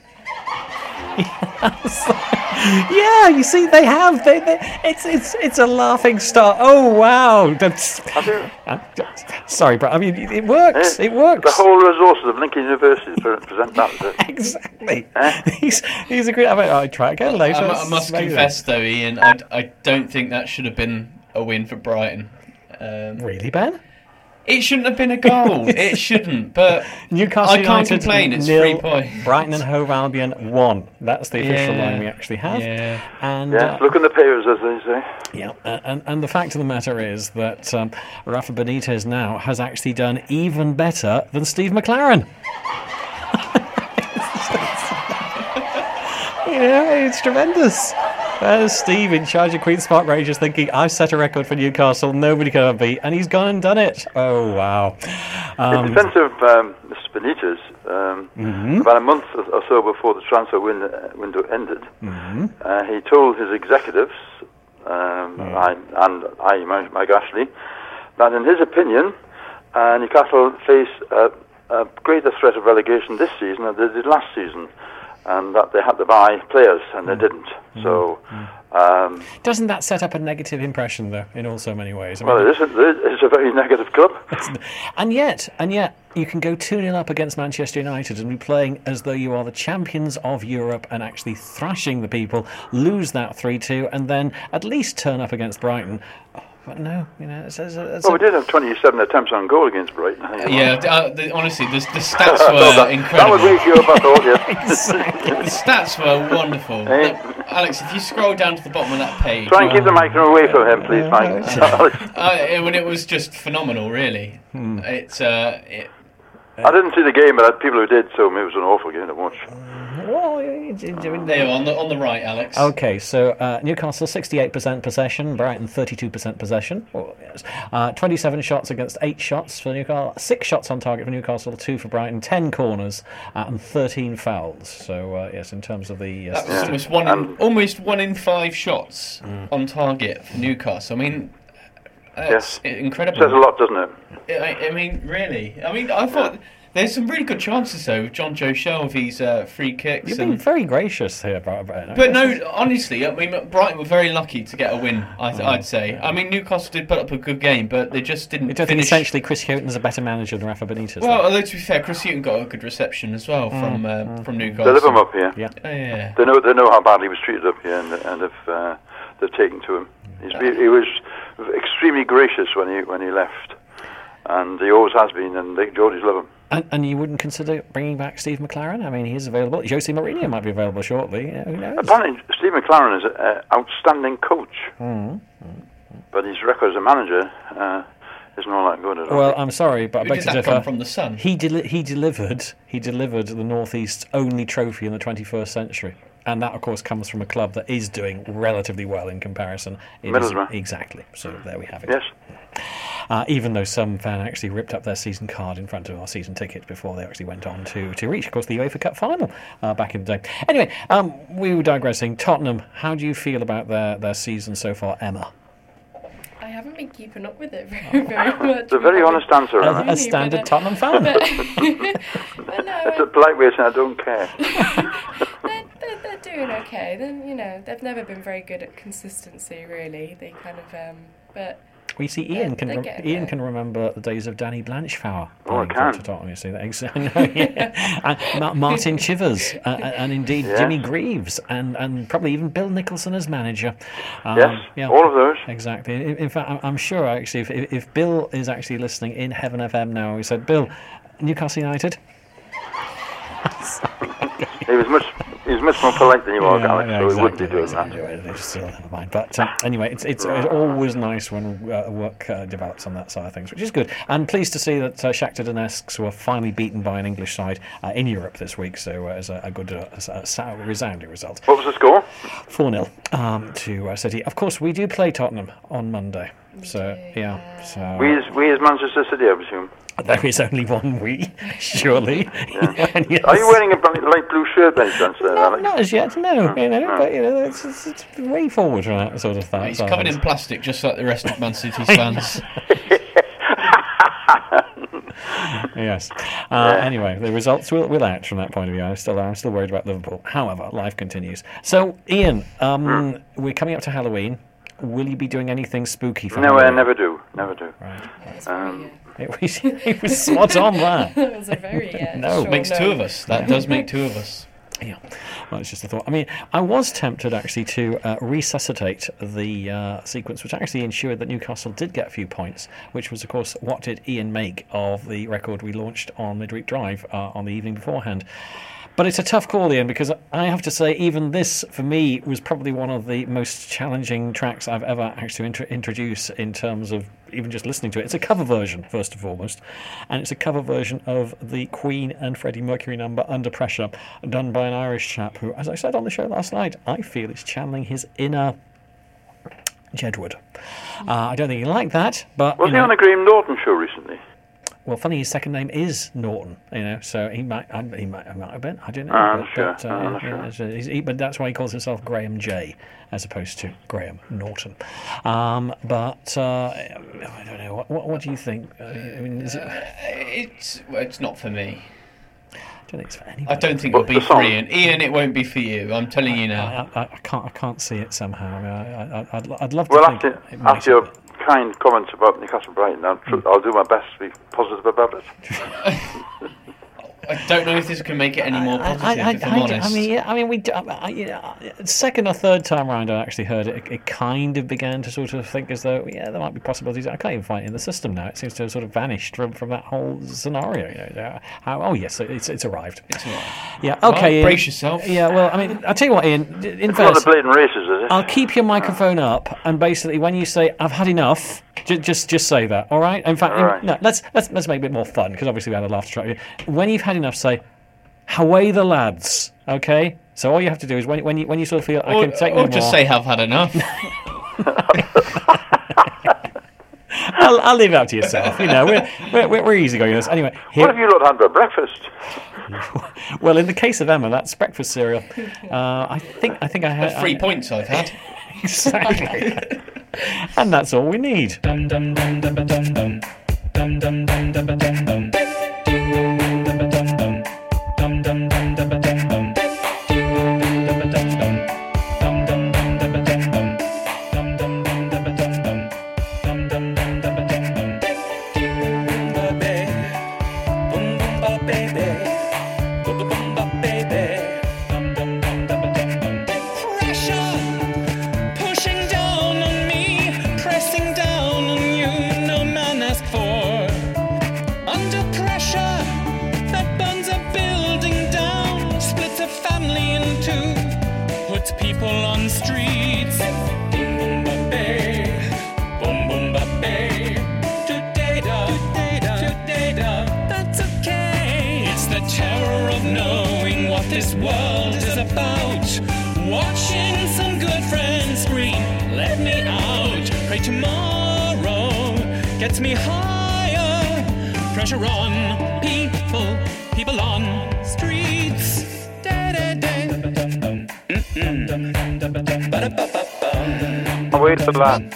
Yeah, you see, they have. They, they, it's it's it's a laughing stock. Oh wow! That's, uh, sorry, but I mean, it, it works. Eh? It works. The whole resources of Lincoln University to present that. Is it? Exactly. Eh? He's he's a great. I mean, I'll try again later. I, I must confess, though, Ian, I, I don't think that should have been a win for Brighton. Um, really, Ben? It shouldn't have been a goal. It shouldn't. But Newcastle I can't United complain. It's nil, three points. Brighton and Hove Albion one. That's the official Yeah. line we actually have. Yeah. And Yes, uh, look in the papers, as they say. yeah, uh, and and the fact of the matter is that um, Rafa Benitez now has actually done even better than Steve McLaren. Yeah, it's tremendous. There's Steve in charge of Queen's Park Rangers thinking, I've set a record for Newcastle, nobody can ever beat, and he's gone and done it. Oh, wow. Um, In defence of um, Mister Benitez, um, Mhm. about a month or so before the transfer win- uh, window ended, mhm. uh, he told his executives, um, Mm. I, and I, Mike Mike Ashley, that in his opinion, uh, Newcastle face a, a greater threat of relegation this season than they did last season, and that they had to buy players, and they didn't. So, um, Doesn't that set up a negative impression, though, in all so many ways? I well, mean, it is, a, it is a very negative club. and yet, and yet, you can go two nil up against Manchester United and be playing as though you are the champions of Europe and actually thrashing the people, lose that three two, and then at least turn up against Brighton. Oh, but no, you know, it's, it's, it's Well, a, we did have twenty-seven attempts on goal against Brighton. I think. Yeah, uh, the, honestly, the, the stats So were that, incredible. That would wake you up, I thought, yeah. exactly. The stats were wonderful. Hey. Look, Alex, if you scroll down to the bottom of that page, Try and keep the microphone away from him, please, Mike. Alex. uh, it, when it was just phenomenal, really. Hmm. It's uh, it, I didn't see the game, but I had people who did, so maybe it was an awful game to watch. Well, it's- it's- there on the on the right, Alex. Okay, so uh, Newcastle sixty-eight percent possession, Brighton thirty-two percent possession. Oh, yes. uh, twenty-seven shots against eight shots for Newcastle, six shots on target for Newcastle, two for Brighton, ten corners uh, and thirteen fouls. So uh, yes, in terms of the uh, That was Yeah. almost one in, Um, almost one in five shots Mm. on target for Newcastle. I mean, Yes. that's incredible. Says a lot, doesn't it? I, I mean, really. I mean, I thought there's some really good chances though. John Joe Shelby's uh, free kicks. You've and, been very gracious here, Brighton. But no, honestly, I mean, Brighton were very lucky to get a win. I, Mm. I'd say. I mean, Newcastle did put up a good game, but they just didn't You don't think finish. essentially Chris Houghton's a better manager than Rafa Benitez? Well, then? although to be fair, Chris Hughton got a good reception as well from uh, from Newcastle. They live him up here. yeah. Oh, yeah. They know they know how badly he was treated up here, and, and if uh, they've taken to him, He's be, he was extremely gracious when he when he left, and he always has been. And the Geordies love him. And, and you wouldn't consider bringing back Steve McLaren? I mean, he's available. Jose Mourinho might be available shortly. Yeah, who knows? Apparently, Steve McLaren is an outstanding coach, Mm. but his record as a manager uh, isn't all that good at all. Well, I'm sorry, but I Who beg did to that differ. come from? The Sun? He deli- he delivered he delivered the Northeast's only trophy in the twenty-first century, and that, of course, comes from a club that is doing relatively well in comparison. It is- Middlesbrough. exactly. So there we have it. Yes. Uh, even though some fan actually ripped up their season card in front of our season ticket before they actually went on to, to reach, of course, the UEFA Cup final uh, back in the day. Anyway, um, we were digressing. Tottenham, how do you feel about their, their season so far, Emma? I haven't been keeping up with it very, very much. It's a very honest answer, A, Emma. a standard Tottenham fan. But, but no, It's a polite way of saying I don't care. they're, they're, they're doing okay. Then you know they've never been very good at consistency. Really, they kind of um, but. We see They're- Ian can they're rem- getting Ian there. can remember the days of Danny Blanchflower. Oh, I playing can. for Tottenham, you see that exactly. yeah. and Ma- Martin Chivers, uh, and, and indeed Yeah. Jimmy Greaves, and, and probably even Bill Nicholson as manager. Um, Yes, yeah. all of those. Exactly. In, in fact, I'm, I'm sure actually, if, if if Bill is actually listening in Heaven F M now, he said, "Bill, Newcastle United." He was much He's much more polite than you are, Yeah, Alex, yeah, so he wouldn't be exactly, doing exactly. that. Anyway, it's still never mind. But um, anyway, it's it's, it's always nice when uh, work uh, develops on that side of things, which is good. And pleased to see that uh, Shakhtar Donetsk were finally beaten by an English side uh, in Europe this week. So uh, it's a, a good, uh, a, a resounding result. What was the score? four nil um, to uh, City. Of course, we do play Tottenham on Monday. So yeah. So We is, we is Manchester City, I presume. there is only one we, surely. Yeah. And yes. Are you wearing a bright- light blue shirt, by any chance, there, No, Alex? not as yet, no. Hmm. You know, Hmm. but you know, it's, it's, it's way forward from that sort of thing. He's covered in plastic, just like the rest of Man City's fans. Yes. Uh, anyway, the results will, will out from that point of view. I'm still, I'm still worried about Liverpool. However, life continues. So, Ian, um, Hmm. we're coming up to Halloween. Will you be doing anything spooky for No, I Halloween? never do. Never do. Right. Um, It was, it was spot on there. That was a very uh, No. short Makes no. two of us. That does make two of us. Yeah, well, it's just a thought. I mean, I was tempted actually to uh, resuscitate the uh, sequence, which actually ensured that Newcastle did get a few points, which was, of course, what did Ian make of the record we launched on Midweek Drive uh, on the evening beforehand. But it's a tough call, Ian, because I have to say, even this, for me, was probably one of the most challenging tracks I've ever actually intro- introduced in terms of even just listening to it. It's a cover version, first and foremost, and it's a cover version of the Queen and Freddie Mercury number, Under Pressure, done by an Irish chap who, as I said on the show last night, I feel is channeling his inner Jedward. Uh, I don't think he liked that, but... Was you he know, on the Graham Norton show recently? Well, funny, his second name is Norton, you know, so he might, I, he might, he might have been. I don't know, Ah, but, sure. but, uh, Ah, yeah, sure. yeah, so he's- he, but that's why he calls himself Graham J, as opposed to Graham Norton. Um, but uh, I don't know. What, what, what do you think? Uh, I mean, is it? Uh, it's well, it's not for me. I don't think it's for anyone. I don't think But it'll be the for song- Ian. Ian, it won't be for you. I'm telling you now. I, I, I can't. I can't see it somehow. I mean, I, I, I'd, I'd love to Well, think after, it might after your have kind comments about Newcastle Brighton, I'll, tr- I'll do my best to be positive about it. I don't know if this can make it any more positive, I, I, if I'm I, honest. I mean, yeah, I mean, we. d- I, you know, second or third time round, I actually heard it. It kind of began to sort of think as though, yeah, there might be possibilities. I can't even find it in the system now. It seems to have sort of vanished from, from that whole scenario. You know, how, oh yes, it's it's arrived. It's arrived. Yeah. Well, Okay. Ian. brace yourself. Yeah. Well, I mean, I'll tell you what, Ian. In It's not the fairness, blatant races, is it? I'll keep your microphone up, and basically, when you say "I've had enough," just just, just say that. All right. In fact, All right. no. Let's let's let's make it a bit more fun because obviously we had a laugh track. When you've had enough, say. Away the lads, okay? So all you have to do is when when you when you sort of feel I Or, can take or no just more. say, "Have had enough." I'll, I'll leave it up to yourself. You know, we're we're, we're, we're easy going on this. Anyway, What here, have you lot had for breakfast? well, in the case of Emma, that's breakfast cereal. Uh, I think I think I had Three I, points I've had. exactly, and that's all we need. Dum dum dum dum dum dum dum dum dum dum dum dum dum dum dum dum dum dum. Pushing down on me, pressing down on you, no man asked for. Under pressure that burns a building down, splits a family in two, puts people on streets. Boom boom ba bay, boom boom ba bay. Today da, today da, today da. That's okay. It's the terror of knowing what this world is about. Watching some good friends scream, "Let me out!" Pray tomorrow gets me higher. Pressure on people, people on streets. Away the lad.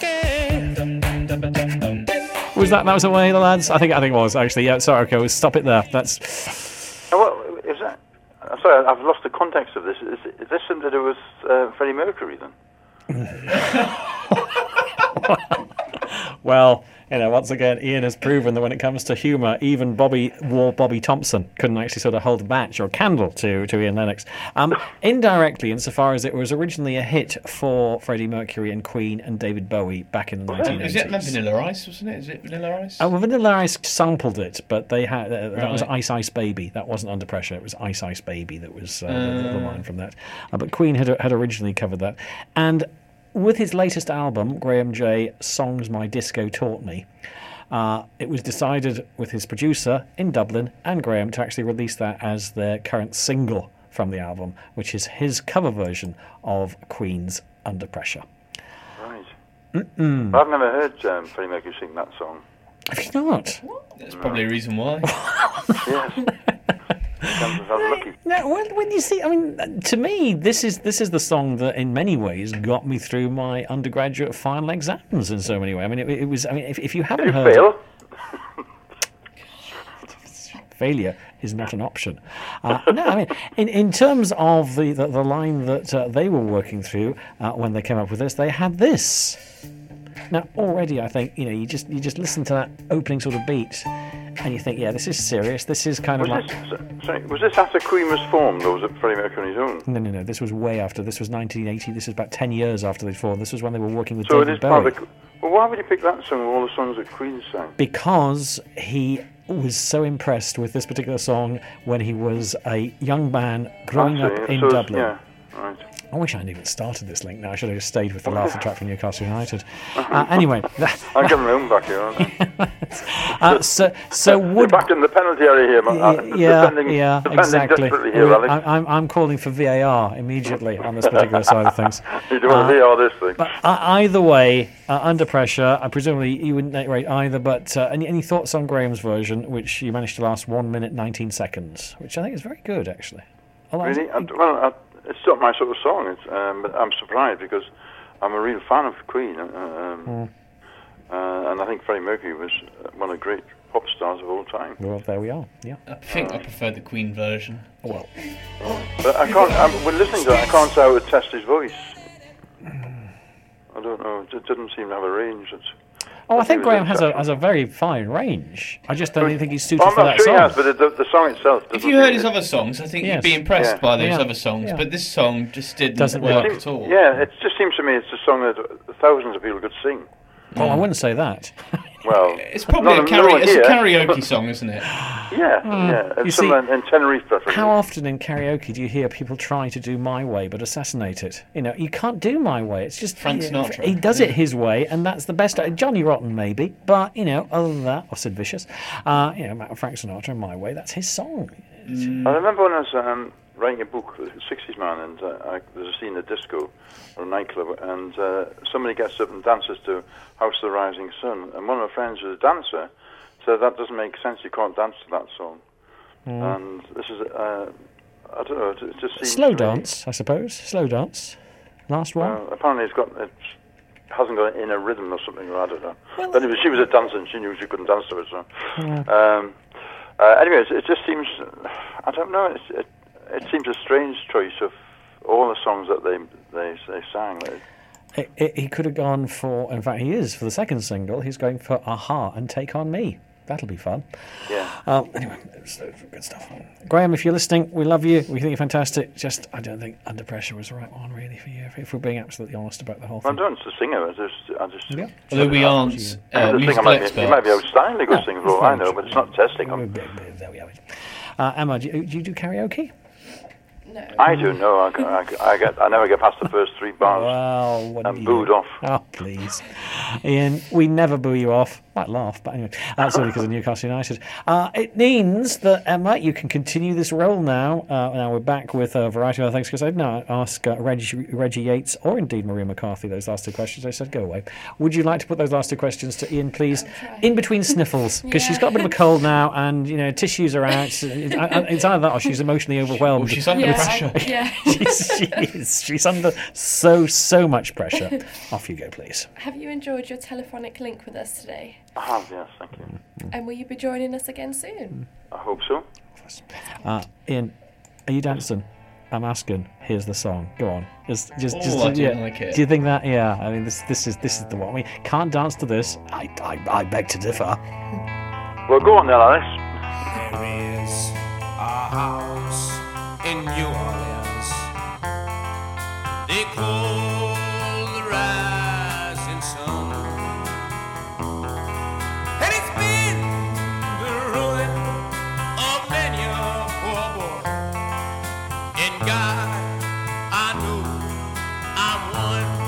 Was that that was away the lads? I think I think it was actually. Yeah. Sorry. Okay. We'll stop it there. That's. Oh, what, is that? I'm sorry, I've lost the context of this. Is, is this something to do with uh, Freddie Mercury then? Well, You know, once again, Ian has proven that when it comes to humour, even Bobby War Bobby Thompson couldn't actually sort of hold a match or a candle to, to Ian Lennox. Um, indirectly, insofar as it was originally a hit for Freddie Mercury and Queen and David Bowie back in the nineteen eighties. Is it Vanilla Ice, wasn't it? Is it Vanilla Ice? Oh, well, Vanilla Ice sampled it, but they had uh, that Right. was Ice Ice Baby. That wasn't Under Pressure. It was Ice Ice Baby that was uh, the, the Uh. line from that. Uh, but Queen had had originally covered that, and with his latest album, Graham J. Songs My Disco Taught Me, uh, it was decided with his producer in Dublin and Graham to actually release that as their current single from the album, which is his cover version of Queen's Under Pressure. Right. Mm-mm. I've never heard um, Freddie Mercury sing that song. Have you not? There's probably a reason why. Yes. Sounds lucky. No, when, when you see, I mean, to me, this is this is the song that, in many ways, got me through my undergraduate final exams. In so many ways, I mean, it, it was. I mean, if, if you haven't Did you heard, fail? it, failure is not an option. Uh, no, I mean, in in terms of the the, the line that uh, they were working through uh, when they came up with this, they had this. Now, already, I think you know, you just you just listen to that opening sort of beat. And you think, yeah, this is serious. This is kind Was of like... this, sorry, was this after Queen was formed, or was it Freddie Mercury on his own? No, no, no. This was way after. This was nineteen eighty. This was about ten years after they'd formed. This was when they were working with So David it is Bowie. part of the... Well, why would you pick that song of all the songs that Queen sang? Because he was so impressed with this particular song when he was a young man growing I up see. in So it's- Dublin. Yeah, right. I wish I hadn't even started this link now. I should have just stayed with the laughter track from Newcastle United. Uh, anyway. I'm getting my own back here, aren't I? uh, so, so You're would... back in the penalty area here, man. Uh, Yeah, defending, yeah, defending exactly. desperately here, Alex. I, I'm, I'm calling for V A R immediately on this particular side of things. You don't want to V R this thing. But uh, either way, uh, Under Pressure, I presumably you wouldn't rate either, but uh, any, any thoughts on Graham's version, which you managed to last one minute, nineteen seconds, which I think is very good, actually. Although I Really? think- I, well, I, it's not my sort of song, it's, um, but I'm surprised because I'm a real fan of Queen, uh, um, Mm. uh, and I think Freddie Mercury was one of the great pop stars of all time. Well, there we are, yeah. I think I prefer the Queen version. Well, But I can't, I'm, when listening to it, I can't say I would test his voice. I don't know, it doesn't seem to have a range. It's, oh, I think he was Graham has a, exceptional. has a very fine range. I just don't think he's suited Oh, I'm for not that sure song. he has, but the, the song itself doesn't If you heard seem his it. other songs, I think Yes. you'd be impressed Yeah. by those Yeah. other songs. Yeah. But this song just didn't Doesn't work work. at all. Yeah, it just seems to me it's a song that thousands of people could sing. Well, I wouldn't say that. Well, It's probably not a, karaoke, no one it's a here. karaoke song, isn't it? Yeah, yeah. you It's see, somewhere in Tenerife, preferably. How often in karaoke do you hear people try to do My Way but assassinate it? You know, you can't do My Way. It's just Frank you know, Sinatra. He does it his way, and that's the best. Johnny Rotten maybe, but you know, other than that, or Sid Vicious, uh, you know, Frank Sinatra and My Way. That's his song. I remember when I was um, writing a book, sixties Man, and uh, I, there's a scene at disco or a nightclub, and uh, somebody gets up and dances to House of the Rising Sun, and one of my friends was a dancer, said that doesn't make sense, you can't dance to that song. Mm. And this is, uh, I don't know, it, it just seems... Slow to me- dance, I suppose. Slow dance. Last one. Well, apparently it's got, it hasn't got it in a rhythm or something, or I don't know. But anyway, she was a dancer and she knew she couldn't dance to it, so... Yeah. Um, uh, anyways, it just seems, I don't know, it's, it, it seems a strange choice of all the songs that they they, they sang. It, it, he could have gone for, in fact, he is for the second single. He's going for Aha and Take On Me. That'll be fun. Yeah. Um, anyway, it's, it's good stuff. Graham, if you're listening, we love you. We think you're fantastic. Just, I don't think Under Pressure was the right one, really, for you. If, if we're being absolutely honest about the whole I thing. don't just sing it, I just... I just Yeah. Although we aren't I uh, just think I musical might be, experts. you might be outstandingly good No, singer for all I it's know, fine. but it's not testing them. There we are. Uh, Emma, do you, do you do karaoke? No. I do know. I, I, I get. I never get past the first three bars. Well, what I'm do you booed do? off. Oh, please. Ian, we never boo you off. Might laugh, but anyway, that's only because of Newcastle United. Uh, it means that, Emma, you can continue this role now. Uh, now we're back with a variety of other things, because I did not ask uh, Reggie, Reggie Yates or indeed Maria McCarthy those last two questions. I said, go away. Would you like to put those last two questions to Ian, please? In between sniffles, because she's got a bit of a cold now, and, you know, tissues are out. It's, it's either that or she's emotionally overwhelmed. Well, she's under Yeah, pressure. I- yeah. she's, she is. She's under so, so much pressure. Off you go, please. Have you enjoyed your telephonic link with us today? I have, yes, thank you. And will you be joining us again soon? I hope so. Uh, Ian, are you dancing? I'm asking. Here's the song. Go on. Just, just, Oh, just. I do yeah. like it. Do you think that? Yeah. I mean, this, this is, this is the one. I mean, can't dance to this. I, I, I beg to differ. Well, go on then, Alice. There is a house in New Orleans they call the Rising Sun, and it's been the ruin of many a poor boy. And God, I know I'm one.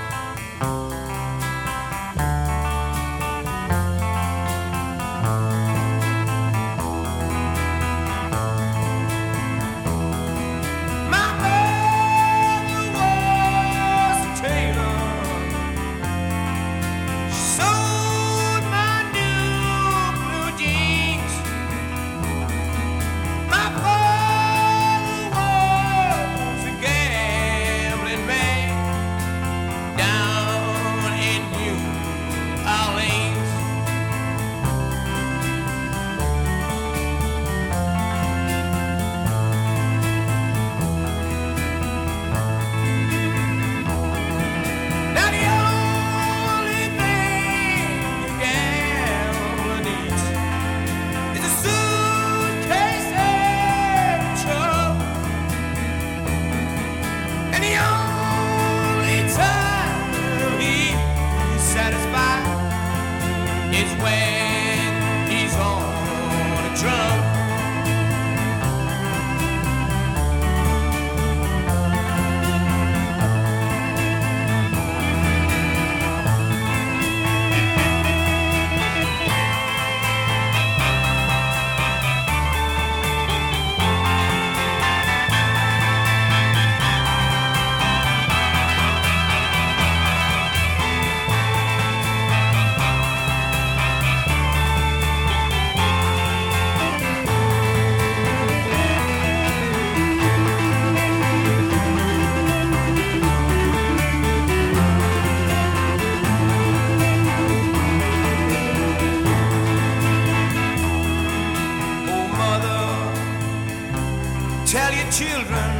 Children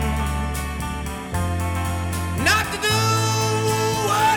not to do what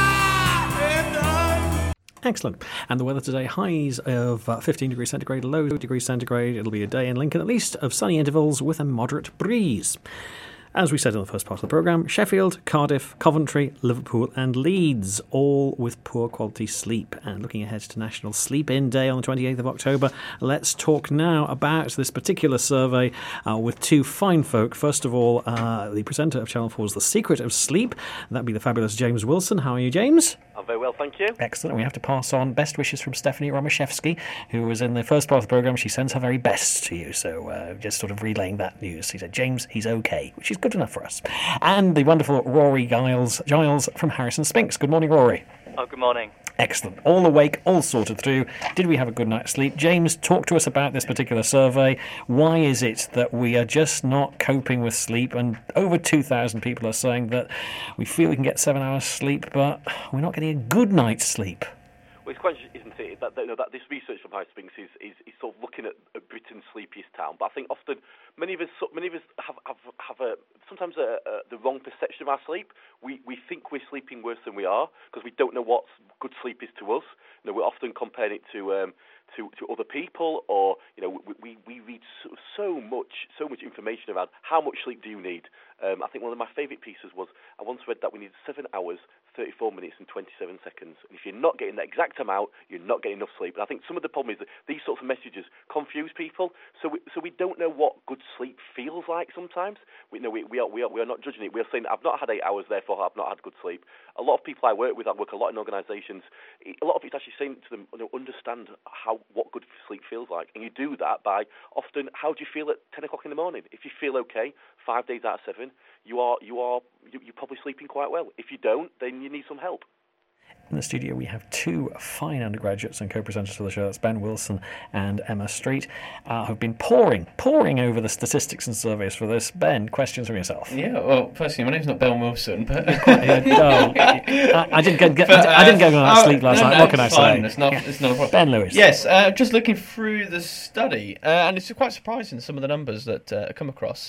I have done. Excellent. And the weather today, highs of uh, fifteen degrees centigrade, low degrees centigrade. It'll be a day in Lincoln, at least, of sunny intervals with a moderate breeze. As we said in the first part of the programme, Sheffield, Cardiff, Coventry, Liverpool and Leeds, all with poor quality sleep. And looking ahead to National Sleep-In Day on the twenty-eighth of October, let's talk now about this particular survey uh, with two fine folk. First of all, uh, the presenter of Channel four's The Secret of Sleep. That'd be the fabulous James Wilson. How are you, James? I'm very well, thank you. Excellent. And we have to pass on best wishes from Stephanie Romashevsky, who was in the first part of the programme. She sends her very best to you. So uh, just sort of relaying that news. She said, James, he's okay, which is good enough for us. And the wonderful Rory Giles, Giles from Harrison Spinks. Good morning, Rory. Oh, good morning. Excellent. All awake, all sorted through. Did we have a good night's sleep? James, talk to us about this particular survey. Why is it that we are just not coping with sleep? And over two thousand people are saying that we feel we can get seven hours sleep, but we're not getting a good night's sleep. Well, it's quite, isn't it, that, that, you know, that this research from Harrison Spinks is, is, is sort of looking at, at Britain's sleepiest town. But I think often many of us many of us have have, have a sometimes a, a, the wrong perception of our sleep. We we think we're sleeping worse than we are because we don't know what good sleep is to us. You know, we're often comparing it to um, to, to other people, or you know, we we, we read so, so much so much information about how much sleep do you need. Um, I think one of my favourite pieces was I once read that we need seven hours, thirty-four minutes and twenty-seven seconds. And if you're not getting that exact amount, you're not getting enough sleep. And I think some of the problem is that these sorts of messages confuse people. So we, so we don't know what good sleep feels like sometimes. We know we, we are we are we are not judging it. We are saying I've not had eight hours, therefore I've not had good sleep. A lot of people I work with, I work a lot in organisations. A lot of it's actually saying to them, you know, understand how what good sleep feels like, and you do that by often how do you feel at ten o'clock in the morning? If you feel okay, five days out of seven, you are you are you, you're probably sleeping quite well. If you don't, then you need some help. In the studio, we have two fine undergraduates and co-presenters for the show. That's Ben Wilson and Emma Street, uh, who've been poring, poring over the statistics and surveys for this. Ben, questions from yourself? Yeah, well, firstly, my name's not Ben Wilson, but no, I, I didn't get, get but, uh, I didn't get on that sleep last no, night. No, what can I fine. say? It's not, it's not a problem. Ben Lewis. Yes, uh, just looking through the study, uh, and it's quite surprising some of the numbers that uh, I come across.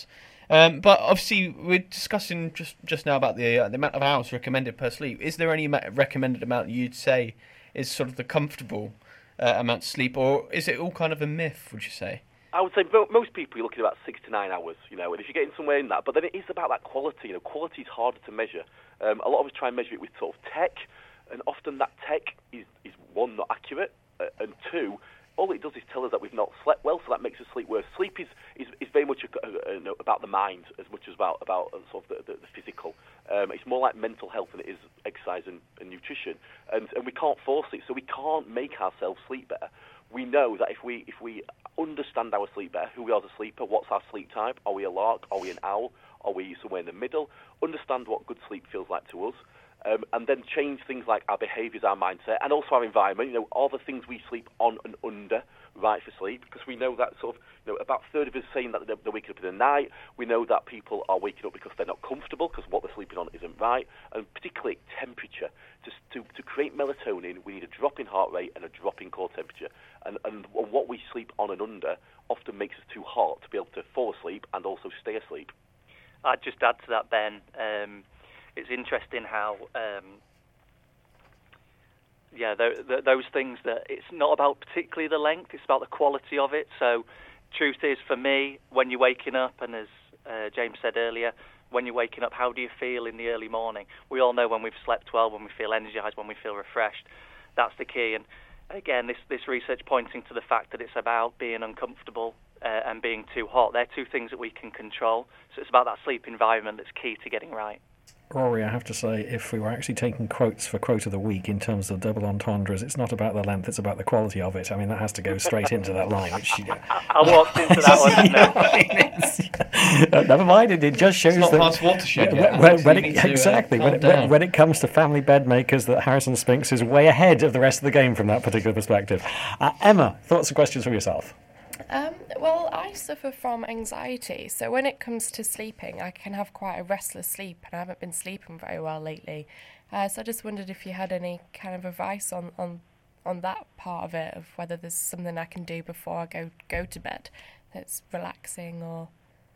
Um, but obviously, we're discussing just, just now about the uh, the amount of hours recommended per sleep. Is there any ma- recommended amount you'd say is sort of the comfortable uh, amount to sleep, or is it all kind of a myth, would you say? I would say mo- most people are looking at about six to nine hours, you know, and if you're getting somewhere in that, but then it is about that quality, you know, quality is harder to measure. Um, a lot of us try and measure it with sort of tech, and often that tech is, is one, not accurate, uh, and two, all it does is tell us that we've not slept well, so that makes us sleep worse. Sleep is, is, is very much a, a, a, about the mind as much as about, about uh, sort of the, the, the physical. Um, it's more like mental health than it is exercise and, and nutrition, and, and we can't force it, so we can't make ourselves sleep better. We know that if we if we understand our sleep better, who we are as a sleeper, what's our sleep type, are we a lark, are we an owl, are we somewhere in the middle, understand what good sleep feels like to us, um, and then change things like our behaviours, our mindset, and also our environment. You know, are the things we sleep on and under right for sleep? Because we know that sort of, you know, about a third of us saying that they're, they're waking up in the night. We know that people are waking up because they're not comfortable, because what they're sleeping on isn't right, and particularly temperature. Just to, to create melatonin, we need a drop in heart rate and a drop in core temperature. And, and what we sleep on and under often makes us too hot to be able to fall asleep and also stay asleep. I'd just add to that, Ben. Um, it's interesting how, um, yeah, th- th- those things that it's not about particularly the length, it's about the quality of it. So, truth is, for me, when you're waking up, and as uh, James said earlier, when you're waking up, how do you feel in the early morning? We all know when we've slept well, when we feel energised, when we feel refreshed. That's the key. And again, this, this research pointing to the fact that it's about being uncomfortable uh, and being too hot. They're two things that we can control. So it's about that sleep environment that's key to getting right. Rory, I have to say, if we were actually taking quotes for quote of the week in terms of double entendres, it's not about the length, it's about the quality of it. I mean, that has to go straight into that line. Which, you know, I walked into that one. No. I mean, uh, never mind, it, it just shows It's not that past watershed when, yet, when, so when you it, need to, uh, exactly calm when, down. when, when it comes to family bed makers, that Harrison Spinks is way ahead of the rest of the game from that particular perspective. Uh, Emma, thoughts and questions from yourself? Um, well, I suffer from anxiety, so when it comes to sleeping, I can have quite a restless sleep, and I haven't been sleeping very well lately. Uh, so I just wondered if you had any kind of advice on, on on that part of it, of whether there's something I can do before I go go to bed that's relaxing or.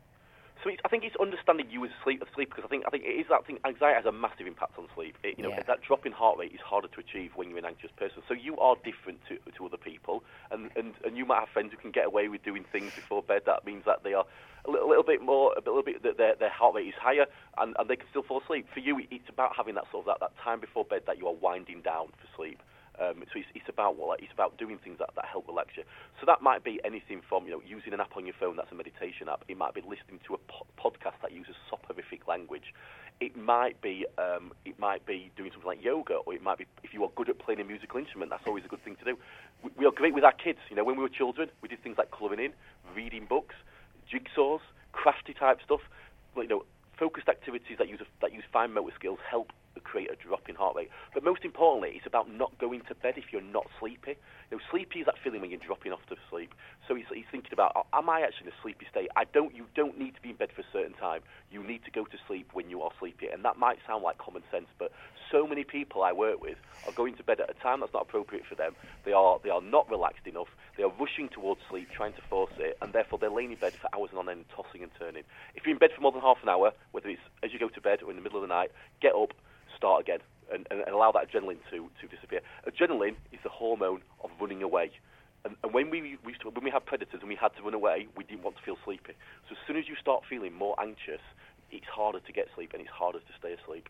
So it's, I think it's understanding you as sleep, sleep because I think I think it is that thing. Anxiety has a massive impact on sleep. It, you know, Yeah. that drop in heart rate is harder to achieve when you're an anxious person. So you are different to to other people, and, and, and you might have friends who can get away with doing things before bed. That means that they are a little, little bit more, a little bit that their their heart rate is higher, and, and they can still fall asleep. For you, it's about having that sort of that, that time before bed that you are winding down for sleep. Um, so it's, it's about well, it's about doing things that, that help relax you. So that might be anything from, you know, using an app on your phone that's a meditation app. It might be listening to a po- podcast that uses soporific language. It might be um, it might be doing something like yoga, or it might be if you are good at playing a musical instrument. That's always a good thing to do. We, we are great with our kids. You know, when we were children, we did things like colouring in, reading books, jigsaws, crafty type stuff. Well, you know, focused activities that use a, that use fine motor skills help create a drop in heart rate. But most importantly, it's about not going to bed if you're not sleepy. You know, sleepy is that feeling when you're dropping off to sleep. So he's, he's thinking about, am I actually in a sleepy state? I don't. You don't need to be in bed for a certain time. You need to go to sleep when you are sleepy. And that might sound like common sense, but so many people I work with are going to bed at a time that's not appropriate for them. They are they are not relaxed enough. They are rushing towards sleep, trying to force it, and therefore they're laying in bed for hours on end, tossing and turning. If you're in bed for more than half an hour, whether it's as you go to bed or in the middle of the night, get up, start again, and, and allow that adrenaline to, to disappear. Adrenaline is the hormone of running away. And, and when we, we used to, when we had predators and we had to run away, we didn't want to feel sleepy. So as soon as you start feeling more anxious, it's harder to get sleep and it's harder to stay asleep.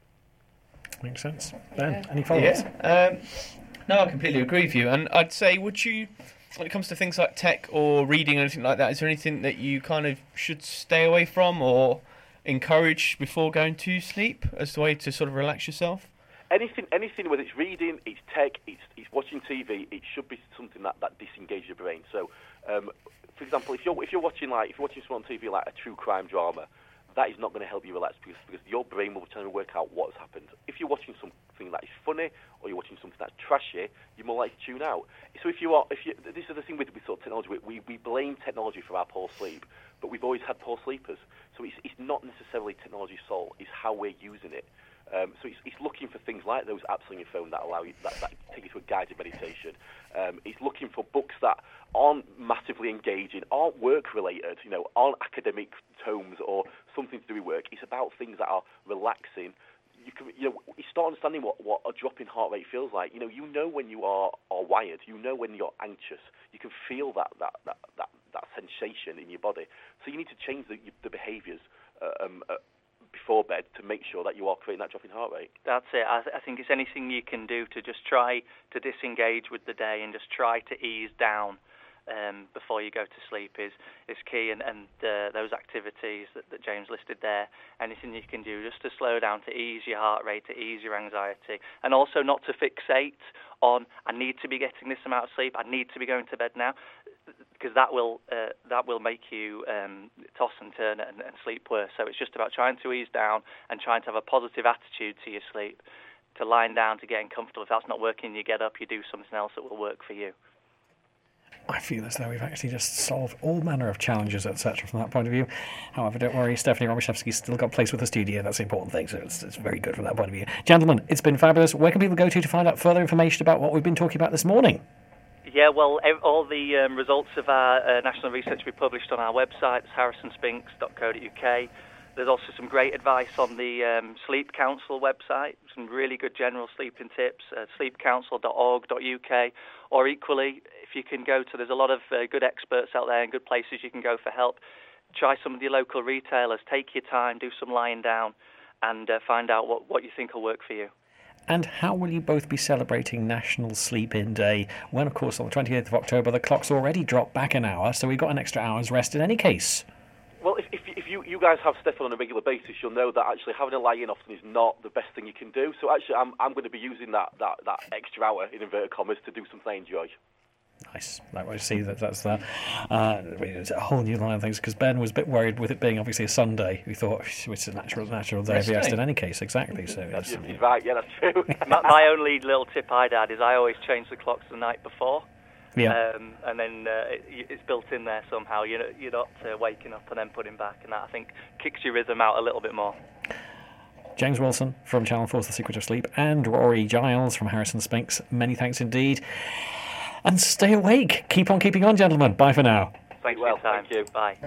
Makes sense. Ben, any follow-ups? Yeah. Um, no, I completely agree with you. And I'd say, would you, when it comes to things like tech or reading or anything like that, is there anything that you kind of should stay away from or encourage before going to sleep as a way to sort of relax yourself? Anything, anything, whether it's reading, it's tech, it's, it's watching T V, it should be something that, that disengages your brain. So, um, for example, if you're if you're watching like if you're watching something on T V like a true crime drama, that is not going to help you relax because, because your brain will be trying to work out what has happened. If you're watching something that is funny or you're watching something that's trashy, you're more likely to tune out. So if you are, if you, this is the thing with, with sort of technology, we we blame technology for our poor sleep, but we've always had poor sleepers. So it's it's not necessarily technology's fault; it's how we're using it. Um, so it's, it's looking for things like those apps on your phone that allow you that, that take you to a guided meditation. Um, it's looking for books that aren't massively engaging, aren't work-related, you know, aren't academic tomes or something to do with work. It's about things that are relaxing. You can, you know, you start understanding what, what a drop in heart rate feels like. You know, you know when you are, are wired. You know when you're anxious. You can feel that that, that, that, that sensation in your body. So you need to change the, the behaviours uh, um, uh, before bed to make sure that you are creating that drop in heart rate. That's it. I, th- I think it's anything you can do to just try to disengage with the day and just try to ease down um, before you go to sleep is, is key. And, and uh, those activities that, that James listed there, anything you can do just to slow down, to ease your heart rate, to ease your anxiety, and also not to fixate on, I need to be getting this amount of sleep, I need to be going to bed now, because that will uh, that will make you um, toss and turn and, and sleep worse. So it's just about trying to ease down and trying to have a positive attitude to your sleep, to lying down, to getting comfortable. If that's not working, you get up, you do something else that will work for you. I feel as though we've actually just solved all manner of challenges, et cetera, from that point of view. However, don't worry, Stephanie Robiszewski's still got place with the studio. That's the important thing, so it's, it's very good from that point of view. Gentlemen, it's been fabulous. Where can people go to to find out further information about what we've been talking about this morning? Yeah, well, ev- all the um, results of our uh, national research we published on our website, harrison spinks dot co dot uk. There's also some great advice on the um, Sleep Council website, some really good general sleeping tips, uh, sleep council dot org dot uk, or equally, if you can go to, there's a lot of uh, good experts out there and good places you can go for help. Try some of your local retailers, take your time, do some lying down, and uh, find out what, what you think will work for you. And how will you both be celebrating National Sleep-In Day when, of course, on the twenty-eighth of October, the clock's already dropped back an hour, so we've got an extra hour's rest in any case? Well, if, if, if you, you guys have Stefan on a regular basis, you'll know that actually having a lie-in often is not the best thing you can do. So actually, I'm I'm going to be using that, that, that extra hour, in inverted commas, to do something I enjoy. Nice. That way, see that that's that. Uh, it's a whole new line of things, because Ben was a bit worried with it being obviously a Sunday. We thought it's a natural natural day of rest in any case. Exactly. So that's You're right. Yeah, that's true. my, my only little tip I'd add is I always change the clocks the night before. Yeah. Um, and then uh, it, it's built in there somehow. You're, you're not uh, waking up and then putting back, and that, I think, kicks your rhythm out a little bit more. James Wilson from Channel four's The Secret of Sleep and Rory Giles from Harrison Spinks, many thanks indeed. And stay awake. Keep on keeping on, gentlemen. Bye for now. Thanks well, for your time. Thank you. Bye.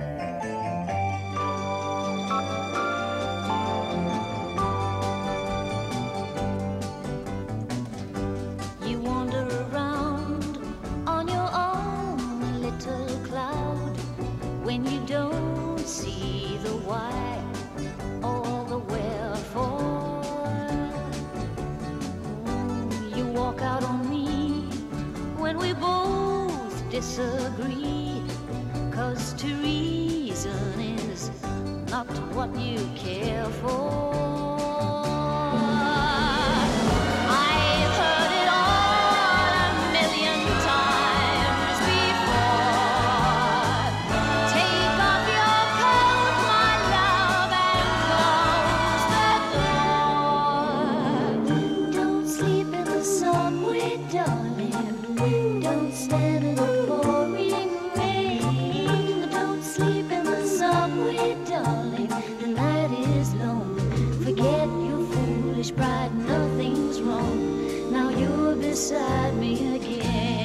You wander around on your own little cloud when you don't see the why or the wherefore. Mm, you walk out on me when we both disagree, 'cause to reason is not what you care for. I've heard it all a million times before. Take off your coat, my love, and close the door. Don't sleep in the subway, darling. Don't stand in the pouring rain. Don't sleep in the subway, darling. The night is long. Forget your foolish pride, nothing's wrong. Now you're beside me again.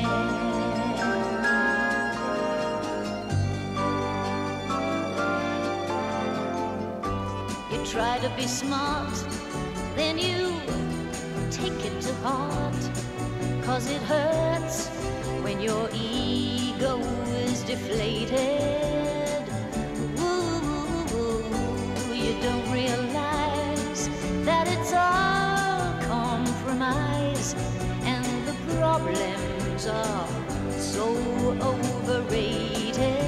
You try to be smart, then you take it to heart. 'Cause it hurts when your ego is deflated. Ooh, you don't realize that it's all compromise, and the problems are so overrated.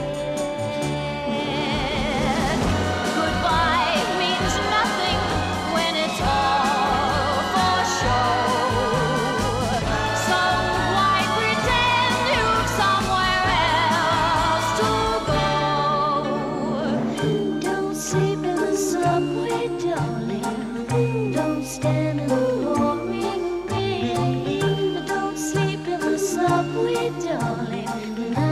Goodbye means nothing when it's all for show. So why pretend you've somewhere else to go? Don't sleep in the subway, darling. Don't stand in the pouring rain. Don't sleep in the subway, darling.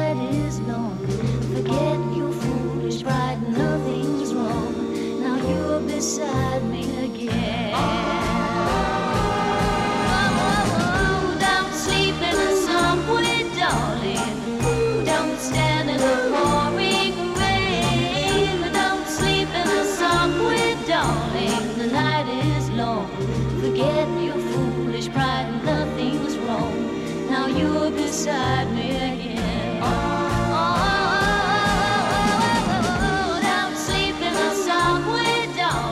don't stand in the pouring rain. Don't sleep in the subway, darling. The night is long. Forget your foolish pride, nothing's wrong. Now you're beside me again. Oh, don't sleep in the subway,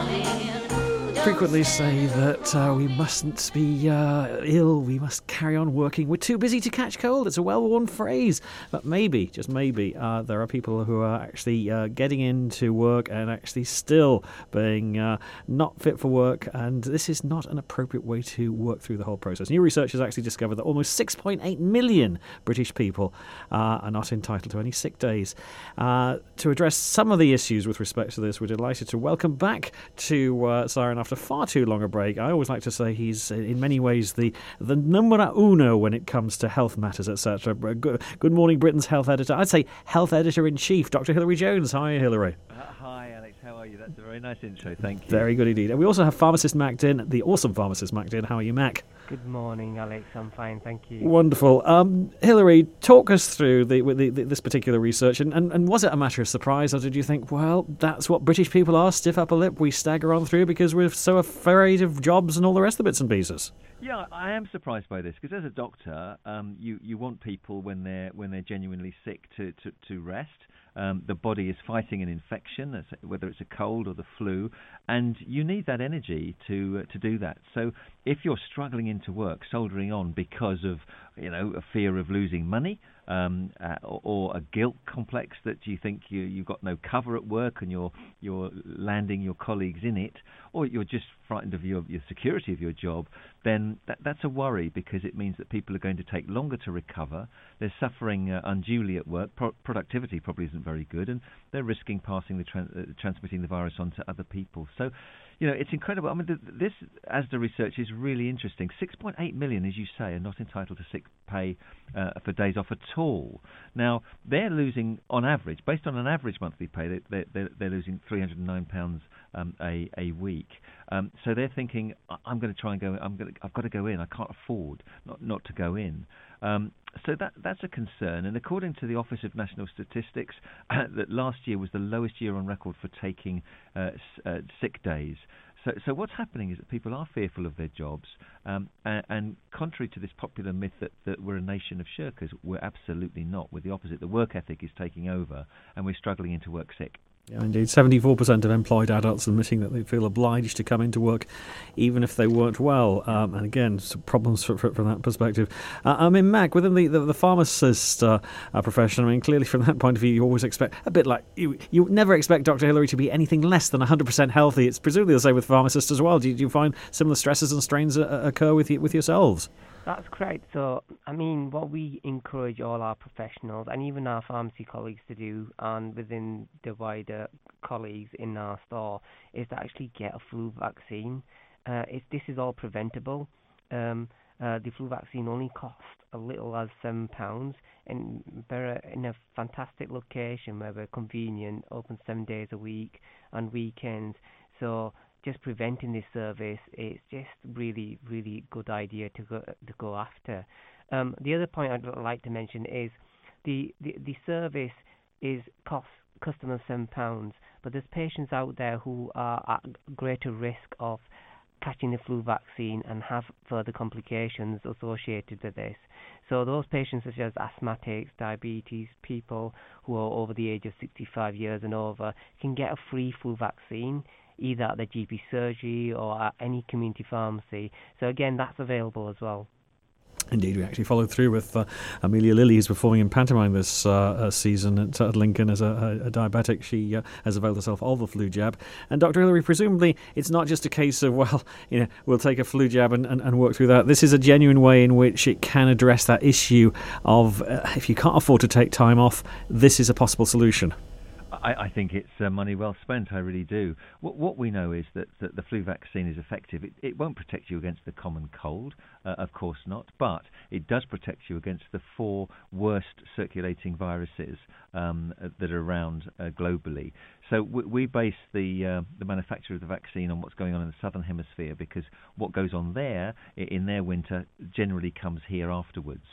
darling. Frequently say that uh, we mustn't be uh, ill, we must carry on working. We're too busy to catch cold. It's a well-worn phrase. But maybe, just maybe, uh, there are people who are actually uh, getting into work and actually still being uh, not fit for work. And this is not an appropriate way to work through the whole process. New research has actually discovered that almost six point eight million British people uh, are not entitled to any sick days. Uh, to address some of the issues with respect to this, we're delighted to welcome back to uh, Siren after far too long a break. I always like to say he's in many ways the the numero uno when it comes to health matters, et cetera. Good, good morning, Britain's health editor. I'd say health editor in chief, Doctor Hilary Jones. How are you, Hilary? Uh, hi, Alex. How are you? That's a very nice intro. Thank you. Very good indeed. And we also have pharmacist Mac Din, the awesome pharmacist Mac Din. How are you, Mac? Good morning, Alex. I'm fine, thank you. Wonderful. Um, Hilary, talk us through the, the, the, this particular research, and, and, and was it a matter of surprise, or did you think, well, that's what British people are, stiff upper lip, we stagger on through because we're so afraid of jobs and all the rest of the bits and pieces? Yeah, I am surprised by this because as a doctor, um, you you want people when they're when they're genuinely sick to to, to rest. Um, the body is fighting an infection, whether it's a cold or the flu, and you need that energy to uh, to do that. So if you're struggling into work, soldering on because of you know a fear of losing money, um, uh, or, or a guilt complex that you think you you've got no cover at work and you're you're landing your colleagues in it, or you're just frightened of your your security of your job, then that, that's a worry because it means that people are going to take longer to recover. They're suffering uh, unduly at work. Pro- productivity probably isn't very good, and they're risking passing the tran- uh, transmitting the virus on to other people. So, you know, it's incredible. I mean, th- this, as the research is really interesting. six point eight million, as you say, are not entitled to sick pay uh, for days off at all. Now, they're losing, on average, based on an average monthly pay, they, they, they're, they're losing three hundred nine pounds um, a a week. Um, so they're thinking, I'm going to try and go. I'm going. To, I've got to go in. I can't afford not not to go in. Um, so that that's a concern. And according to the Office of National Statistics, uh, that last year was the lowest year on record for taking uh, s- uh, sick days. So, so what's happening is that people are fearful of their jobs, um, and, and contrary to this popular myth that, that we're a nation of shirkers, we're absolutely not. We're the opposite. The work ethic is taking over, and we're struggling into work sick. Yeah, indeed. seventy-four percent of employed adults admitting that they feel obliged to come into work even if they weren't well. Um, and again, some problems for, for, from that perspective. Uh, I mean, Mac, within the, the, the pharmacist uh, uh, profession, I mean, clearly from that point of view, you always expect, a bit like, you you never expect Doctor Hilary to be anything less than one hundred percent healthy. It's presumably the same with pharmacists as well. Do you, do you find similar stresses and strains uh, occur with you, with yourselves? That's correct. So, I mean, what we encourage all our professionals and even our pharmacy colleagues to do, and within the wider colleagues in our store, is to actually get a flu vaccine. Uh, it's, this is all preventable. Um, uh, the flu vaccine only costs a little as seven pounds, and they're in a fantastic location where we're convenient, open seven days a week on weekends. So, just preventing this service, it's just really, really good idea to go to go after. Um, the other point I'd like to mention is the, the, the service is cost customers seven pounds, but there's patients out there who are at greater risk of catching the flu vaccine and have further complications associated with this. So those patients such as asthmatics, diabetes, people who are over the age of sixty-five years and over can get a free flu vaccine either at the G P surgery or at any community pharmacy. So again, that's available as well. Indeed, we actually followed through with uh, Amelia Lilly, who's performing in pantomime this uh, uh, season at, at Lincoln as a, a, a diabetic. She uh, has availed herself of the flu jab. And Doctor Hilary, presumably it's not just a case of, well, you know, we'll take a flu jab and, and, and work through that. This is a genuine way in which it can address that issue of uh, if you can't afford to take time off, this is a possible solution. I, I think it's uh, money well spent, I really do. What, what we know is that, that the flu vaccine is effective. It, it won't protect you against the common cold, uh, of course not, but it does protect you against the four worst circulating viruses um, that are around uh, globally. So we, we base the uh, the manufacture of the vaccine on what's going on in the southern hemisphere, because what goes on there in their winter generally comes here afterwards.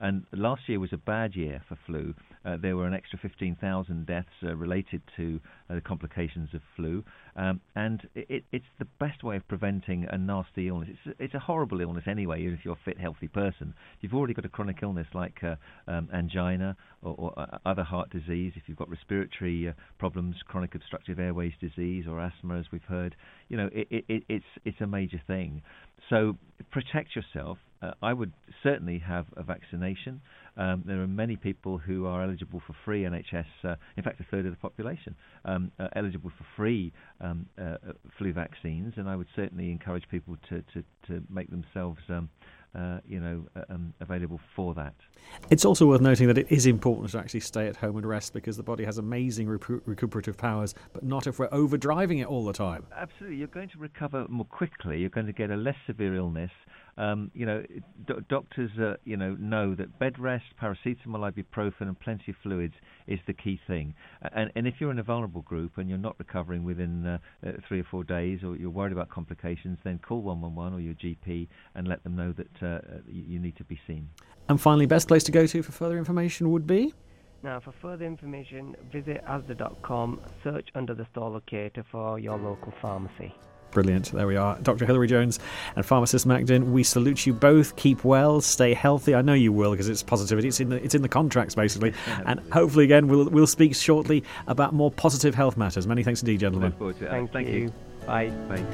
and last year was a bad year for flu. Uh, there were an extra fifteen thousand deaths uh, related to uh, the complications of flu, um, and it, it's the best way of preventing a nasty illness. It's, it's a horrible illness anyway, even if you're a fit, healthy person. If you've already got a chronic illness like uh, um, angina or, or uh, other heart disease, if you've got respiratory uh, problems, chronic obstructive airways disease or asthma, as we've heard, you know, it, it, it, it's, it's a major thing. So protect yourself. Uh, I would certainly have a vaccination. Um, there are many people who are eligible for free N H S, uh, in fact a third of the population, um, are eligible for free um, uh, flu vaccines, and I would certainly encourage people to, to, to make themselves um, uh, you know, uh, um, available for that. It's also worth noting that it is important to actually stay at home and rest, because the body has amazing recu- recuperative powers, but not if we're overdriving it all the time. Absolutely. You're going to recover more quickly. You're going to get a less severe illness. Um, you know, do- doctors, uh, you know, know that bed rest, paracetamol, ibuprofen, and plenty of fluids is the key thing. And, and if you're in a vulnerable group and you're not recovering within uh, uh, three or four days, or you're worried about complications, then call one one one or your G P and let them know that uh, you, you need to be seen. And finally, best place to go to for further information would be? Now, for further information, visit asda dot com, search under the store locator for your local pharmacy. Brilliant. There we are. Doctor Hilary Jones and Pharmacist Magdalen, we salute you both. Keep well, stay healthy. I know you will, because it's positivity. It's in the it's in the contracts, basically. And hopefully, again, we'll we'll speak shortly about more positive health matters. Many thanks indeed, gentlemen. Look forward to it. Thank, Thank you. you. Bye. Bye.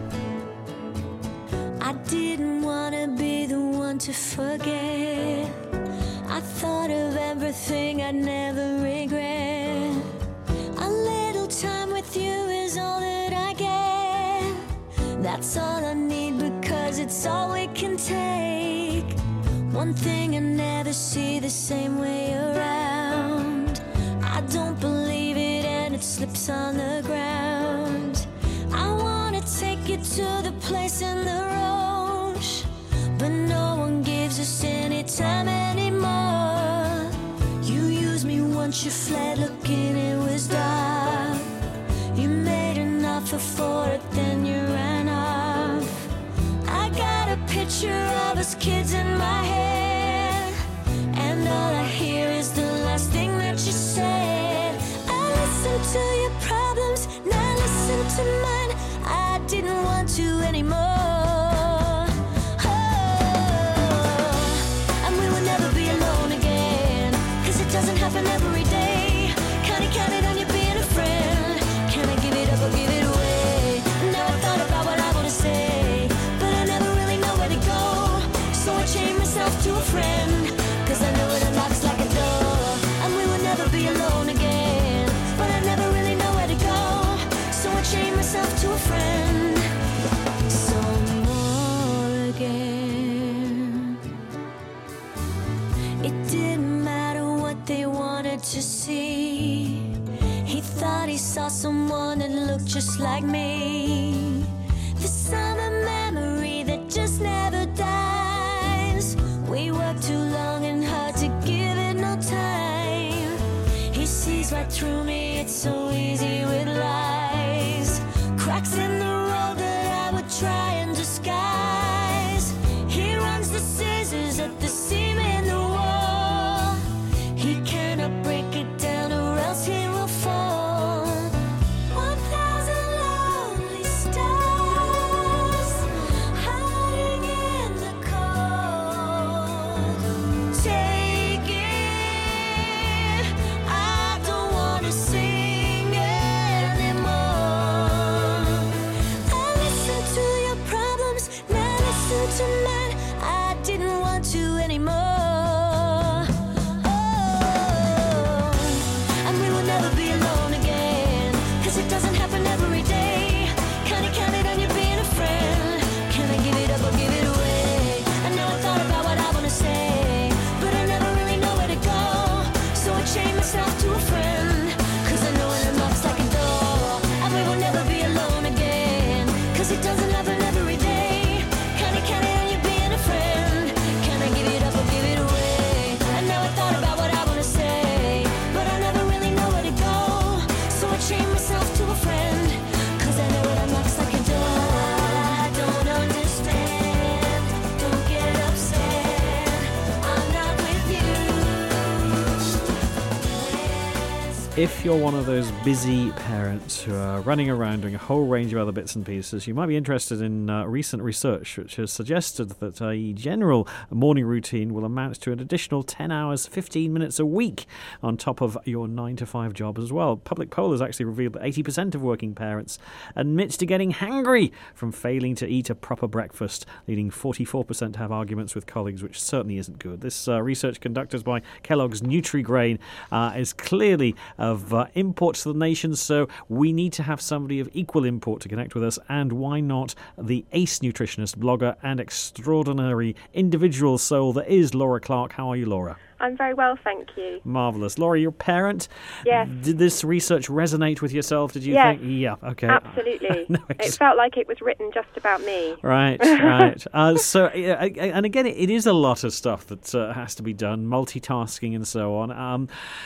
I didn't want to be the one to forget. I thought of everything I'd never regret. A little time with you is all that I get. That's all I need, because it's all we can take. One thing I never see the same way around. I don't believe it and it slips on the ground. I wanna take you to the place in the road, but no one gives us any time anymore. You used me once, you fled looking it was dark. You made an offer for it, then you ran off. I got a picture of us kids in my head, and all I hear is the last thing that you said. I listened to your problems, now listen to mine. I didn't want to anymore. Oh, and we will never be alone again, 'cause it doesn't happen every day. Kinda counted on you being a friend. Can I give it up or give it away? Now I thought about what I want to say, but I never really know where to go. So I chained myself to a friend, 'cause I know it unlocks like a door. And we will never be alone again, but I never really know where to go. So I chained myself to a friend. Some more again. It didn't matter what they wanted to see. He thought he saw someone that looked just like me. The summer memory that just never dies. We worked too long and hard to give it no time. He sees right through me, it's so easy with lies. Cracks in the road that I would try and disguise. He runs the scissors at the seam in the wall. He cannot break it down or else he will fall. One thousand lonely stars hiding in the cold. Take it, I don't wanna sing anymore. If you're one of those busy parents who are running around doing a whole range of other bits and pieces, you might be interested in uh, recent research which has suggested that a general morning routine will amount to an additional ten hours, fifteen minutes a week on top of your nine to five job as well. Public poll has actually revealed that eighty percent of working parents admit to getting hangry from failing to eat a proper breakfast, leading forty-four percent to have arguments with colleagues, which certainly isn't good. This uh, research conducted by Kellogg's Nutri-Grain uh, is clearly of uh, import to the nation, so we need to have somebody of equal import to connect with us, and why not the ace nutritionist, blogger and extraordinary individual soul that is Laura Clark. How are you, Laura? I'm very well, thank you. Marvellous. Laura, you're a parent. Yes. Did this research resonate with yourself? Did you Yes. think? Yeah, okay. Absolutely. No, It felt like it was written just about me. Right, right. Uh, so, uh, and again, it is a lot of stuff that uh, has to be done, multitasking and so on. Um,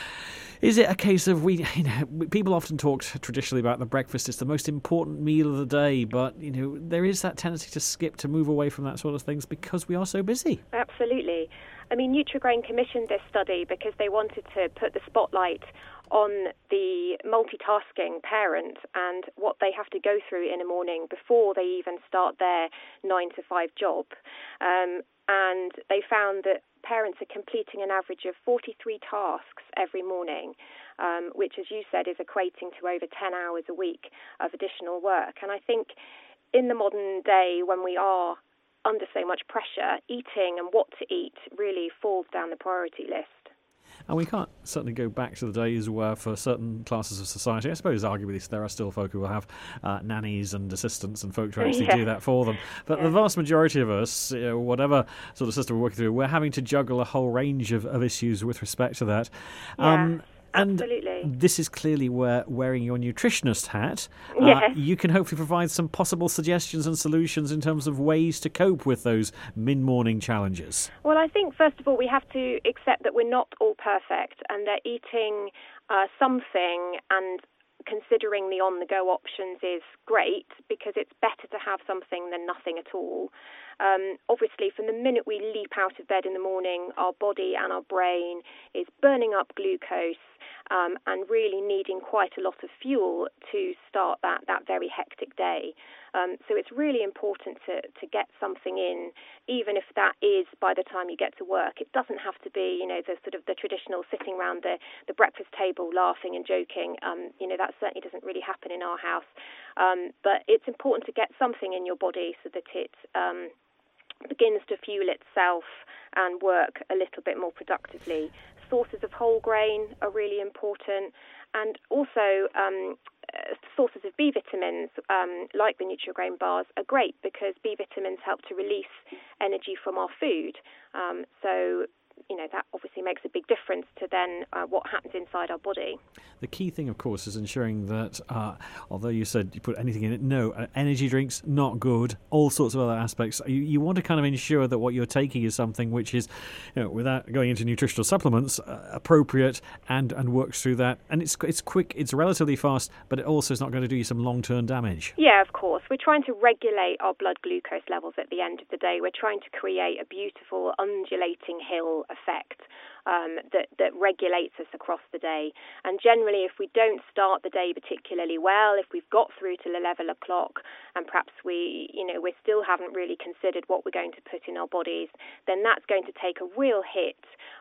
is it a case of we, you know, people often talk traditionally about the breakfast is the most important meal of the day, but, you know, there is that tendency to skip, to move away from that sort of things because we are so busy. Absolutely. I mean, Nutri-Grain commissioned this study because they wanted to put the spotlight on the multitasking parent and what they have to go through in a morning before they even start their nine to five job. Um, and they found that parents are completing an average of forty-three tasks every morning, um, which, as you said, is equating to over ten hours a week of additional work. And I think in the modern day, when we are under so much pressure, eating and what to eat really falls down the priority list. And we can't certainly go back to the days where for certain classes of society, I suppose arguably there are still folk who will have uh, nannies and assistants and folk to actually Yeah. do that for them. But the vast majority of us, you know, whatever sort of system we're working through, we're having to juggle a whole range of, of issues with respect to that. Um, And absolutely. this is clearly where wearing your nutritionist hat, uh, Yes. you can hopefully provide some possible suggestions and solutions in terms of ways to cope with those mid-morning challenges. Well, I think, first of all, we have to accept that we're not all perfect and that eating uh, something and considering the on-the-go options is great because it's better to have something than nothing at all. Um, obviously, from the minute we leap out of bed in the morning, our body and our brain is burning up glucose um, and really needing quite a lot of fuel to start that, that very hectic day. Um, so it's really important to, to get something in, even if that is by the time you get to work. It doesn't have to be, you know, the sort of the traditional sitting around the, the breakfast table laughing and joking. Um, you know, that certainly doesn't really happen in our house. Um, but it's important to get something in your body so that it um, begins to fuel itself and work a little bit more productively. Sources of whole grain are really important, and also um, uh, sources of B vitamins, um, like the Nutri-Grain bars, are great because B vitamins help to release energy from our food. Um, so, you know, that obviously makes a big difference to then uh, what happens inside our body. The key thing, of course, is ensuring that, uh, although you said you put anything in it, no, uh, energy drinks, not good, all sorts of other aspects. You, you want to kind of ensure that what you're taking is something which is, you know, without going into nutritional supplements, uh, appropriate and, and works through that. And it's it's quick, it's relatively fast, but it also is not going to do you some long-term damage. Yeah, of course. We're trying to regulate our blood glucose levels at the end of the day. We're trying to create a beautiful undulating hill effect um, that, that regulates us across the day. And generally, if we don't start the day particularly well, if we've got through till eleven o'clock and perhaps we, you know, we still haven't really considered what we're going to put in our bodies, then that's going to take a real hit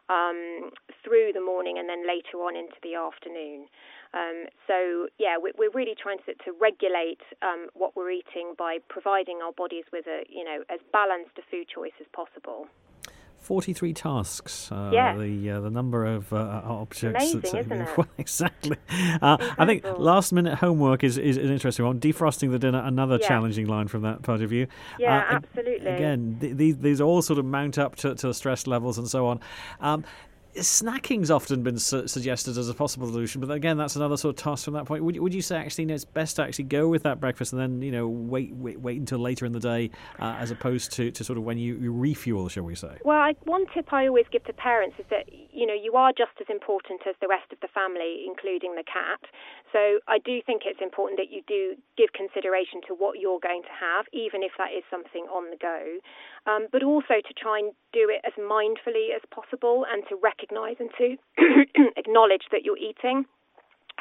um, through the morning and then later on into the afternoon. Um, so, yeah, we're, we're really trying to, to regulate um, what we're eating by providing our bodies with a, you know, as balanced a food choice as possible. forty-three tasks, uh, Yeah. the uh, the number of uh, objects. Amazing, that's, isn't it? Well, exactly. Uh, I think last minute homework is, is an interesting one. Defrosting the dinner, another Yeah. challenging line from that point of view. Yeah, Uh, ag- absolutely. Again, th- these, these all sort of mount up to, to stress levels and so on. Um, Snacking's often been su- suggested as a possible solution, but again, that's another sort of toss from that point. Would, would you say actually, you know, it's best to actually go with that breakfast and then, you know, wait wait, wait until later in the day, uh, as opposed to, to sort of when you, you refuel, shall we say? Well, I, one tip I always give to parents is that, you know, you are just as important as the rest of the family, including the cat. So I do think it's important that you do give consideration to what you're going to have, even if that is something on the go, um, but also to try and do it as mindfully as possible and to recognise and to acknowledge that you're eating.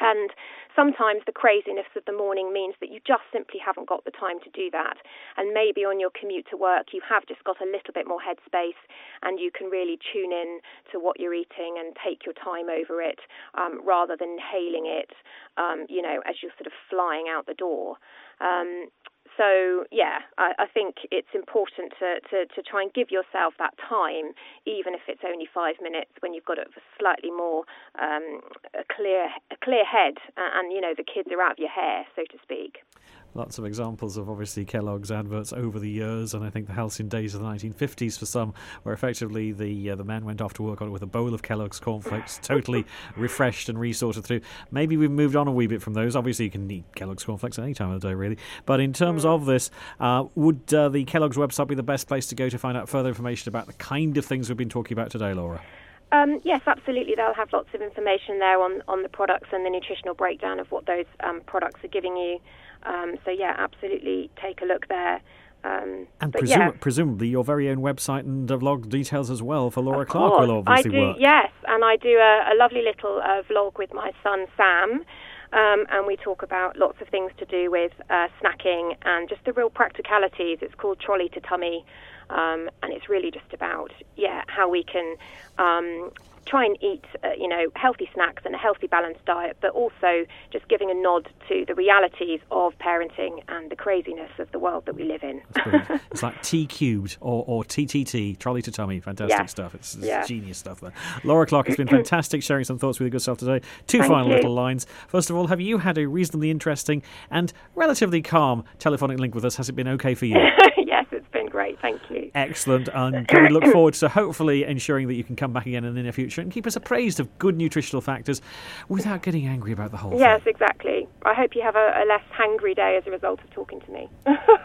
And sometimes the craziness of the morning means that you just simply haven't got the time to do that. And maybe on your commute to work, you have just got a little bit more headspace and you can really tune in to what you're eating and take your time over it um, rather than hailing it, um, you know, as you're sort of flying out the door. Um, So, yeah, I, I think it's important to, to, to try and give yourself that time, even if it's only five minutes, when you've got a slightly more um, a clear a clear head and, you know, the kids are out of your hair, so to speak. Lots of examples of obviously Kellogg's adverts over the years, and I think the halcyon days of the nineteen fifties for some, where effectively the uh, the men went off to work on it with a bowl of Kellogg's cornflakes, totally refreshed and resorted through. Maybe we've moved on a wee bit from those. Obviously, you can eat Kellogg's cornflakes at any time of the day, really. But in terms of this, uh, would uh, the Kellogg's website be the best place to go to find out further information about the kind of things we've been talking about today, Laura? Um, yes, absolutely. They'll have lots of information there on, on the products and the nutritional breakdown of what those um, products are giving you. Um, so, yeah, absolutely take a look there. Um, and but presum- yeah. presumably your very own website and uh, vlog details as well for Laura Of Clark course. will obviously I do, work. Yes, and I do a, a lovely little uh, vlog with my son Sam, um, and we talk about lots of things to do with uh, snacking and just the real practicalities. It's called Trolley to Tummy, um, and it's really just about, yeah, how we can um, try and eat, uh, you know, healthy snacks and a healthy balanced diet, but also just giving a nod to the realities of parenting and the craziness of the world that we live in. It's like T cubed or, or T T T, Trolley to Tummy. Fantastic Yeah. stuff. It's, it's Yeah. genius stuff there. Laura Clark, it's been fantastic sharing some thoughts with your good self today. Two Thank final you. little lines. First of all, have you had a reasonably interesting and relatively calm telephonic link with us? Has it been okay for you? Yes, it's been great. Thank you. Excellent. And can we look forward to hopefully ensuring that you can come back again in the near future and keep us appraised of good nutritional factors without getting angry about the whole thing? Yes, exactly. I hope you have a, a less hangry day as a result of talking to me.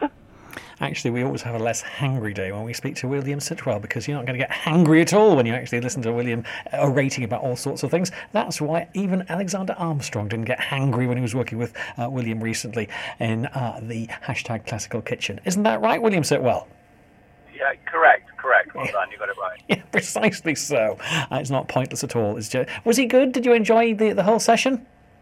Actually, we always have a less hangry day when we speak to William Sitwell, because you're not going to get hangry at all when you actually listen to William orating about all sorts of things. That's why even Alexander Armstrong didn't get hangry when he was working with uh, William recently in uh, the hashtag Classical Kitchen. Isn't that right, William Sitwell? Yeah, correct, correct. Well done, you got it right. Yeah, precisely so. Uh, it's not pointless at all. It's just... Was he good? Did you enjoy the, the whole session?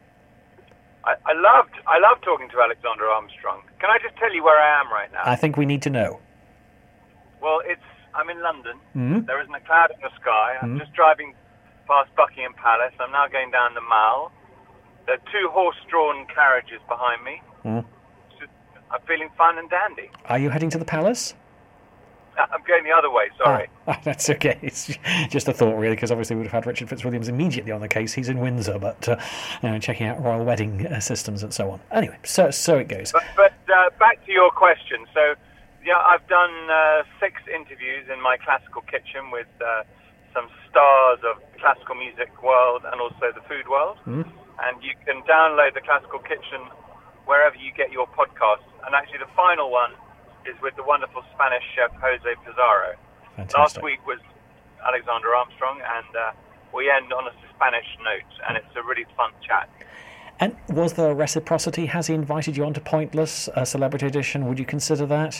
I, I loved, I loved talking to Alexander Armstrong. Can I just tell you where I am right now? I think we need to know. Well, it's, I'm in London. Mhm. There isn't a cloud in the sky. I'm Mhm. just driving past Buckingham Palace. I'm now going down the Mall. There are two horse-drawn carriages behind me. Mm. I'm feeling fun and dandy. Are you heading to the palace? Uh, I'm going the other way, sorry. Oh, that's okay. It's just a thought, really, because obviously we'd have had Richard Fitzwilliams immediately on the case. He's in Windsor, but uh, you know, checking out royal wedding uh, systems and so on. Anyway, so so it goes. But, but uh, back to your question. So, yeah, I've done uh, six interviews in my classical kitchen with uh, some stars of classical music world and also the food world. Mm. And you can download the Classical Kitchen wherever you get your podcasts. And actually, the final one is with the wonderful Spanish chef Jose Pizarro. Fantastic. Last week was Alexander Armstrong, and uh, we end on a Spanish note, and it's a really fun chat. And was there reciprocity? Has he invited you onto Pointless, uh, Celebrity Edition? Would you consider that?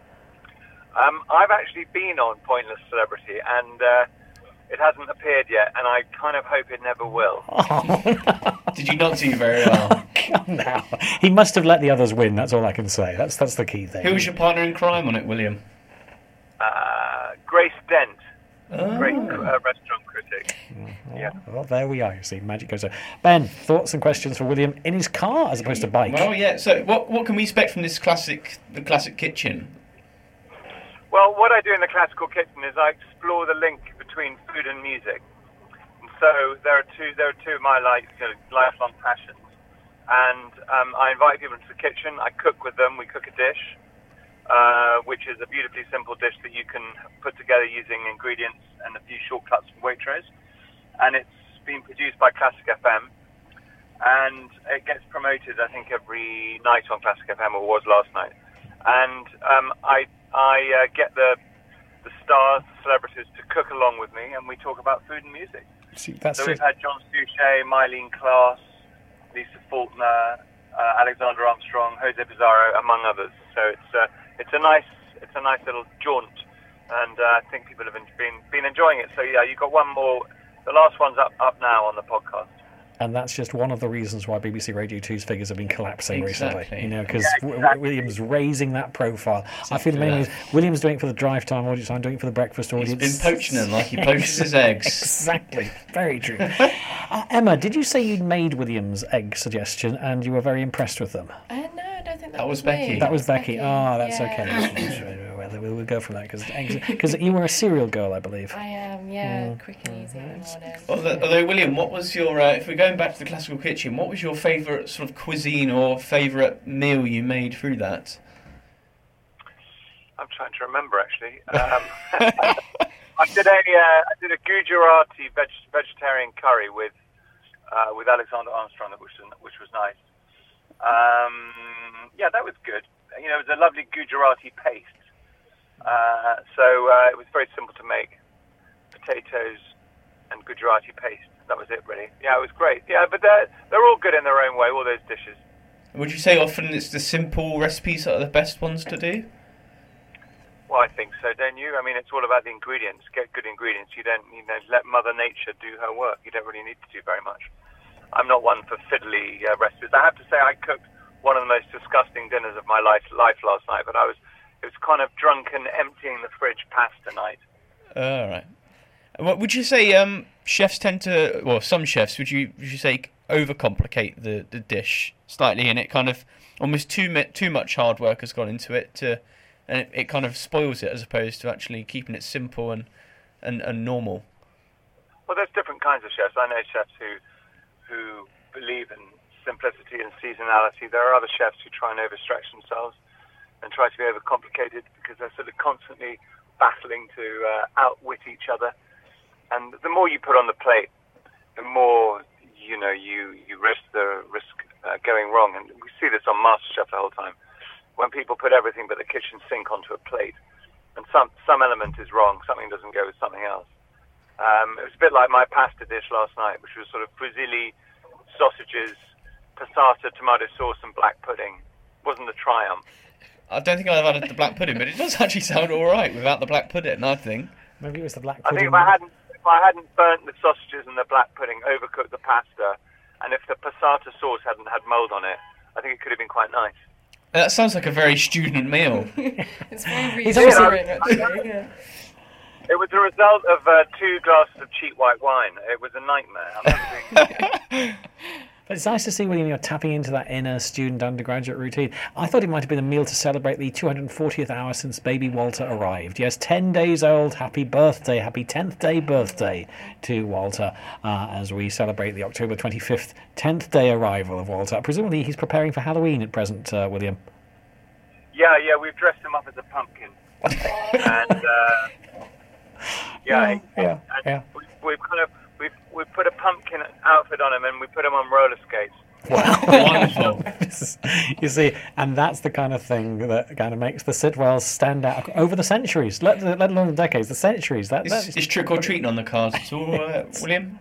Um, I've actually been on Pointless Celebrity, and uh, it hasn't appeared yet, and I kind of hope it never will. Did you not do very well? Come now. He must have let the others win, that's all I can say. That's that's the key thing. Who was your partner in crime on it, William? Uh, Grace Dent, Oh. great uh, restaurant critic. Yeah. Well, there we are, you see. Magic goes on. Ben, thoughts and questions for William in his car as opposed to bike? Well, yeah. So, what what can we expect from this classic, the classic kitchen? Well, what I do in the Classical Kitchen is I explore the link between food and music. And so there are two, there are two of my life, you know, lifelong passions. And um, I invite people into the kitchen. I cook with them. We cook a dish, uh, which is a beautifully simple dish that you can put together using ingredients and a few shortcuts from Waitrose. And it's been produced by Classic F M. And it gets promoted, I think, every night on Classic F M, or was last night. And um, I I uh, get the the stars, the celebrities, to cook along with me, and we talk about food and music. See, that's so it. we've had John Suchet, Mylene Klaas, Lisa Faulkner, uh, Alexander Armstrong, Jose Pizarro, among others. So it's uh, it's a nice it's a nice little jaunt, and uh, I think people have been been enjoying it. So yeah, you've got one more. The last one's up up now on the podcast. And that's just one of the reasons why B B C Radio two's figures have been collapsing Exactly. recently. You know, because Yeah, exactly. William's raising that profile. I feel Exactly mainly that. William's doing it for the drive time audience. I'm doing it for the breakfast audience. He's been poaching them like he poaches his eggs. Exactly. Very true. uh, Emma, did you say you'd made William's egg suggestion and you were very impressed with them? Uh, no, I don't think that, That was me. Becky. That was Becky. Ah, that's Yeah. okay. Well, we'll go from that because you were a cereal girl, I believe. I am, yeah, Mm. quick and easy in the morning. Although, although William, what was your, uh, if we're going back to the classical kitchen, what was your favourite sort of cuisine or favourite meal you made through that? I'm trying to remember actually. Um, I did a uh, I did a Gujarati veg, vegetarian curry with uh, with Alexander Armstrong, which was which was nice. Um, yeah, that was good. You know, it was a lovely Gujarati paste. Uh, so uh, it was very simple to make. Potatoes and Gujarati paste. That was it, really. Yeah, it was great. Yeah, but they're they're all good in their own way. All those dishes. Would you say often it's the simple recipes that are the best ones to do? Well, I think so, don't you? I mean, it's all about the ingredients. Get good ingredients. You don't, you know, let Mother Nature do her work. You don't really need to do very much. I'm not one for fiddly uh, recipes. I have to say, I cooked one of the most disgusting dinners of my life, life last night. But I was, it was kind of drunken, emptying the fridge pasta night. All right. What would you say? Um, chefs tend to, well, some chefs would you would you say overcomplicate the, the dish slightly, and it kind of almost too mi- too much hard work has gone into it to. And it, it kind of spoils it as opposed to actually keeping it simple and, and, and normal. Well, there's different kinds of chefs. I know chefs who who believe in simplicity and seasonality. There are other chefs who try and overstretch themselves and try to be overcomplicated because they're sort of constantly battling to uh, outwit each other. And the more you put on the plate, the more you know you you risk the risk uh, going wrong. And we see this on MasterChef the whole time. When people put everything but the kitchen sink onto a plate, and some some element is wrong, something doesn't go with something else. Um, it was a bit like my pasta dish last night, which was sort of fusilli, sausages, passata, tomato sauce, and black pudding. Wasn't a triumph. I don't think I've added the black pudding, but it does actually sound all right without the black pudding, I think. Maybe it was the black I pudding. think if I hadn't if I hadn't burnt the sausages and the black pudding, overcooked the pasta, and if the passata sauce hadn't had mould on it, I think it could have been quite nice. That sounds like a very student meal. It's very He's reassuring, obviously- actually. Yeah. It was the result of uh, two glasses of cheap white wine. It was a nightmare. I'm never doing But it's nice to see, William, you're tapping into that inner student undergraduate routine. I thought it might have been a meal to celebrate the two hundred fortieth hour since baby Walter arrived. Yes, ten days old. Happy birthday. Happy tenth day birthday to Walter uh, as we celebrate the October twenty-fifth tenth day arrival of Walter. Presumably he's preparing for Halloween at present, uh, William. Yeah, yeah, we've dressed him up as a pumpkin. and, uh, yeah, yeah, and yeah. We, we've kind of, we've, we've put a pumpkin outfit on him and we put him on roller skates. Wonderful. You see, and that's the kind of thing that kind of makes the Sitwells stand out over the centuries, let, let alone the decades, the centuries. That, Is, that's is trick or treating on the cards at all, uh, William?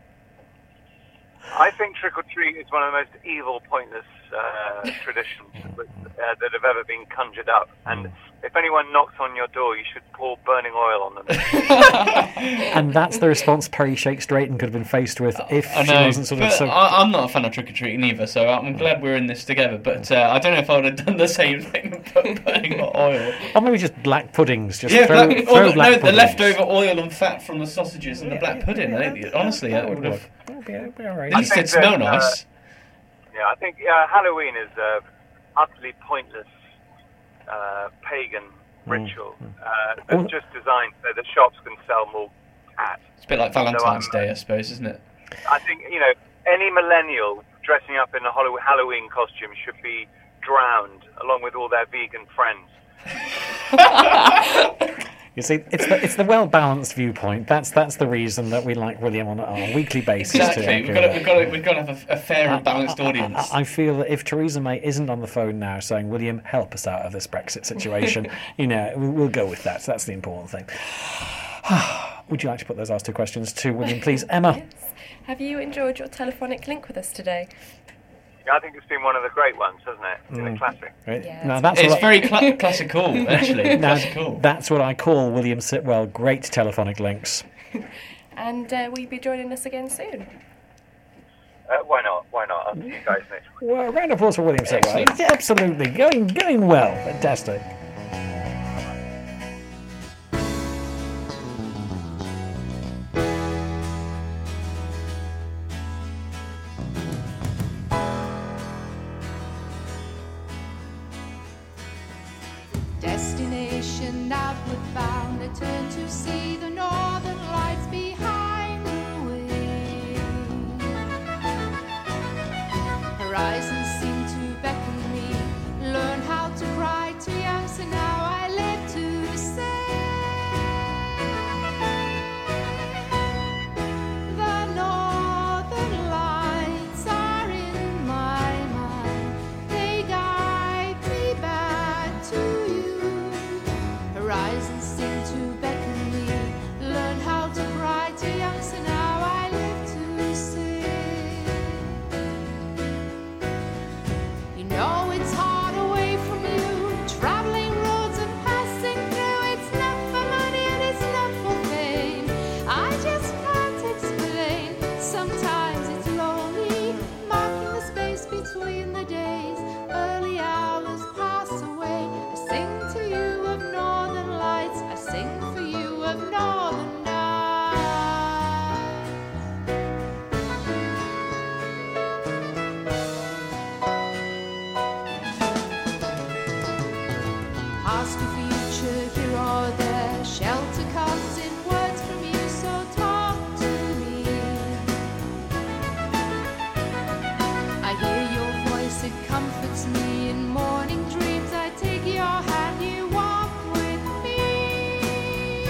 I think trick or treat is one of the most evil, pointless uh, traditions that, uh, that have ever been conjured up. And if anyone knocks on your door, you should pour burning oil on them. And that's the response Perry Shakes Drayton could have been faced with if I she know, wasn't sort of but so. I, I'm not a fan of trick or treating either, so I'm glad we're in this together. But uh, I don't know if I would have done the same thing and put burning hot oil. Or maybe just black puddings. Just yeah, throw, black, throw or the, black no, the puddings. leftover oil and fat from the sausages and the black pudding. I think, honestly, that would have. At least it'd smell that, uh, nice. Yeah, I think uh, Halloween is an utterly pointless uh, pagan ritual uh, that's Oh. just designed so that shops can sell more cat. It's a bit like So, um, Valentine's Day, I suppose, isn't it? I think, you know, any millennial dressing up in a Hall- Halloween costume should be drowned along with all their vegan friends. You see, it's the it's the well balanced viewpoint. That's that's the reason that we like William on a weekly basis. Exactly. To, We've got, to, we've, got to, we've got to have a, a fair and balanced audience. I, I feel that if Theresa May isn't on the phone now saying, William, help us out of this Brexit situation, you know, we'll, we'll go with that. So that's the important thing. Would you like to put those last two questions to William, please? Emma? Have you enjoyed your telephonic link with us today? Yeah, I think it's been one of the great ones, hasn't it? It's been Mm. a classic. Right. Yeah, Now, it's that's It's what I- very cla- classical, actually. Now, Classical. that's what I call William Sitwell. Great telephonic links. And uh, will you be joining us again soon? Uh, why not? Why not? I'll see you guys next week. Well, a round of applause for William Sitwell. Absolutely. Going, going well. Fantastic. Destination outward bound, I turn to see the northern lights behind the wing. Horizons seem to beckon me, learn how to cry too young, so now I live to sing. The northern lights are in my mind, they guide me back to you. Horizons seem to beckon me, learn how to cry too young, so now I live to sing. You know it's hard away from you, traveling roads and passing through. It's not for money and it's not for fame, I just can't explain. Sometimes it's lonely, marking the space between the days. Early hours pass away, I sing to you of northern lights, I sing for you of northern nights. Past or future, here or there, shelter comes in words from you, so talk to me. I hear your voice, it comforts me. In morning dreams I take your hand, you walk with me.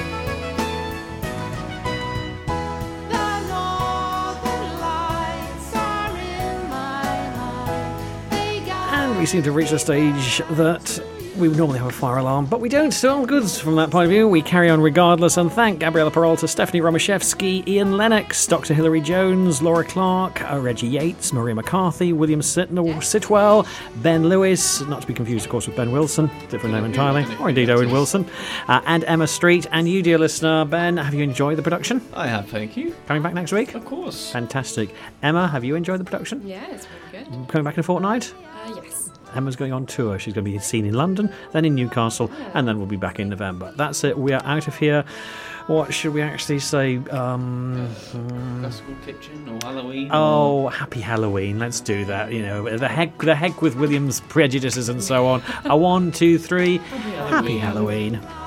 The northern lights are in my mind, they guide. And we seem to have reached a stage that we would normally have a fire alarm, but we don't. So all good from that point of view. We carry on regardless and thank Gabriella Peralta, Stephanie Romashevsky, Ian Lennox, Doctor Hilary Jones, Laura Clark, uh, Reggie Yates, Maria McCarthy, William Sitnell, Sitwell, Ben Lewis, not to be confused of course with Ben Wilson, different name entirely, or indeed Owen Wilson, uh, and Emma Street. And you, dear listener, Ben, have you enjoyed the production? I have, thank you. Coming back next week? Of course. Fantastic. Emma, have you enjoyed the production? Yeah, it's really good. Coming back in a fortnight? Uh, yes. Emma's going on tour. She's going to be seen in London, then in Newcastle, and then we'll be back in November. That's it. We are out of here. What should we actually say? Um, Classical Kitchen or Halloween? oh, happy Halloween. Let's do that. You know, the heck, the heck with William's prejudices and so on. A one, two, three. Happy Halloween.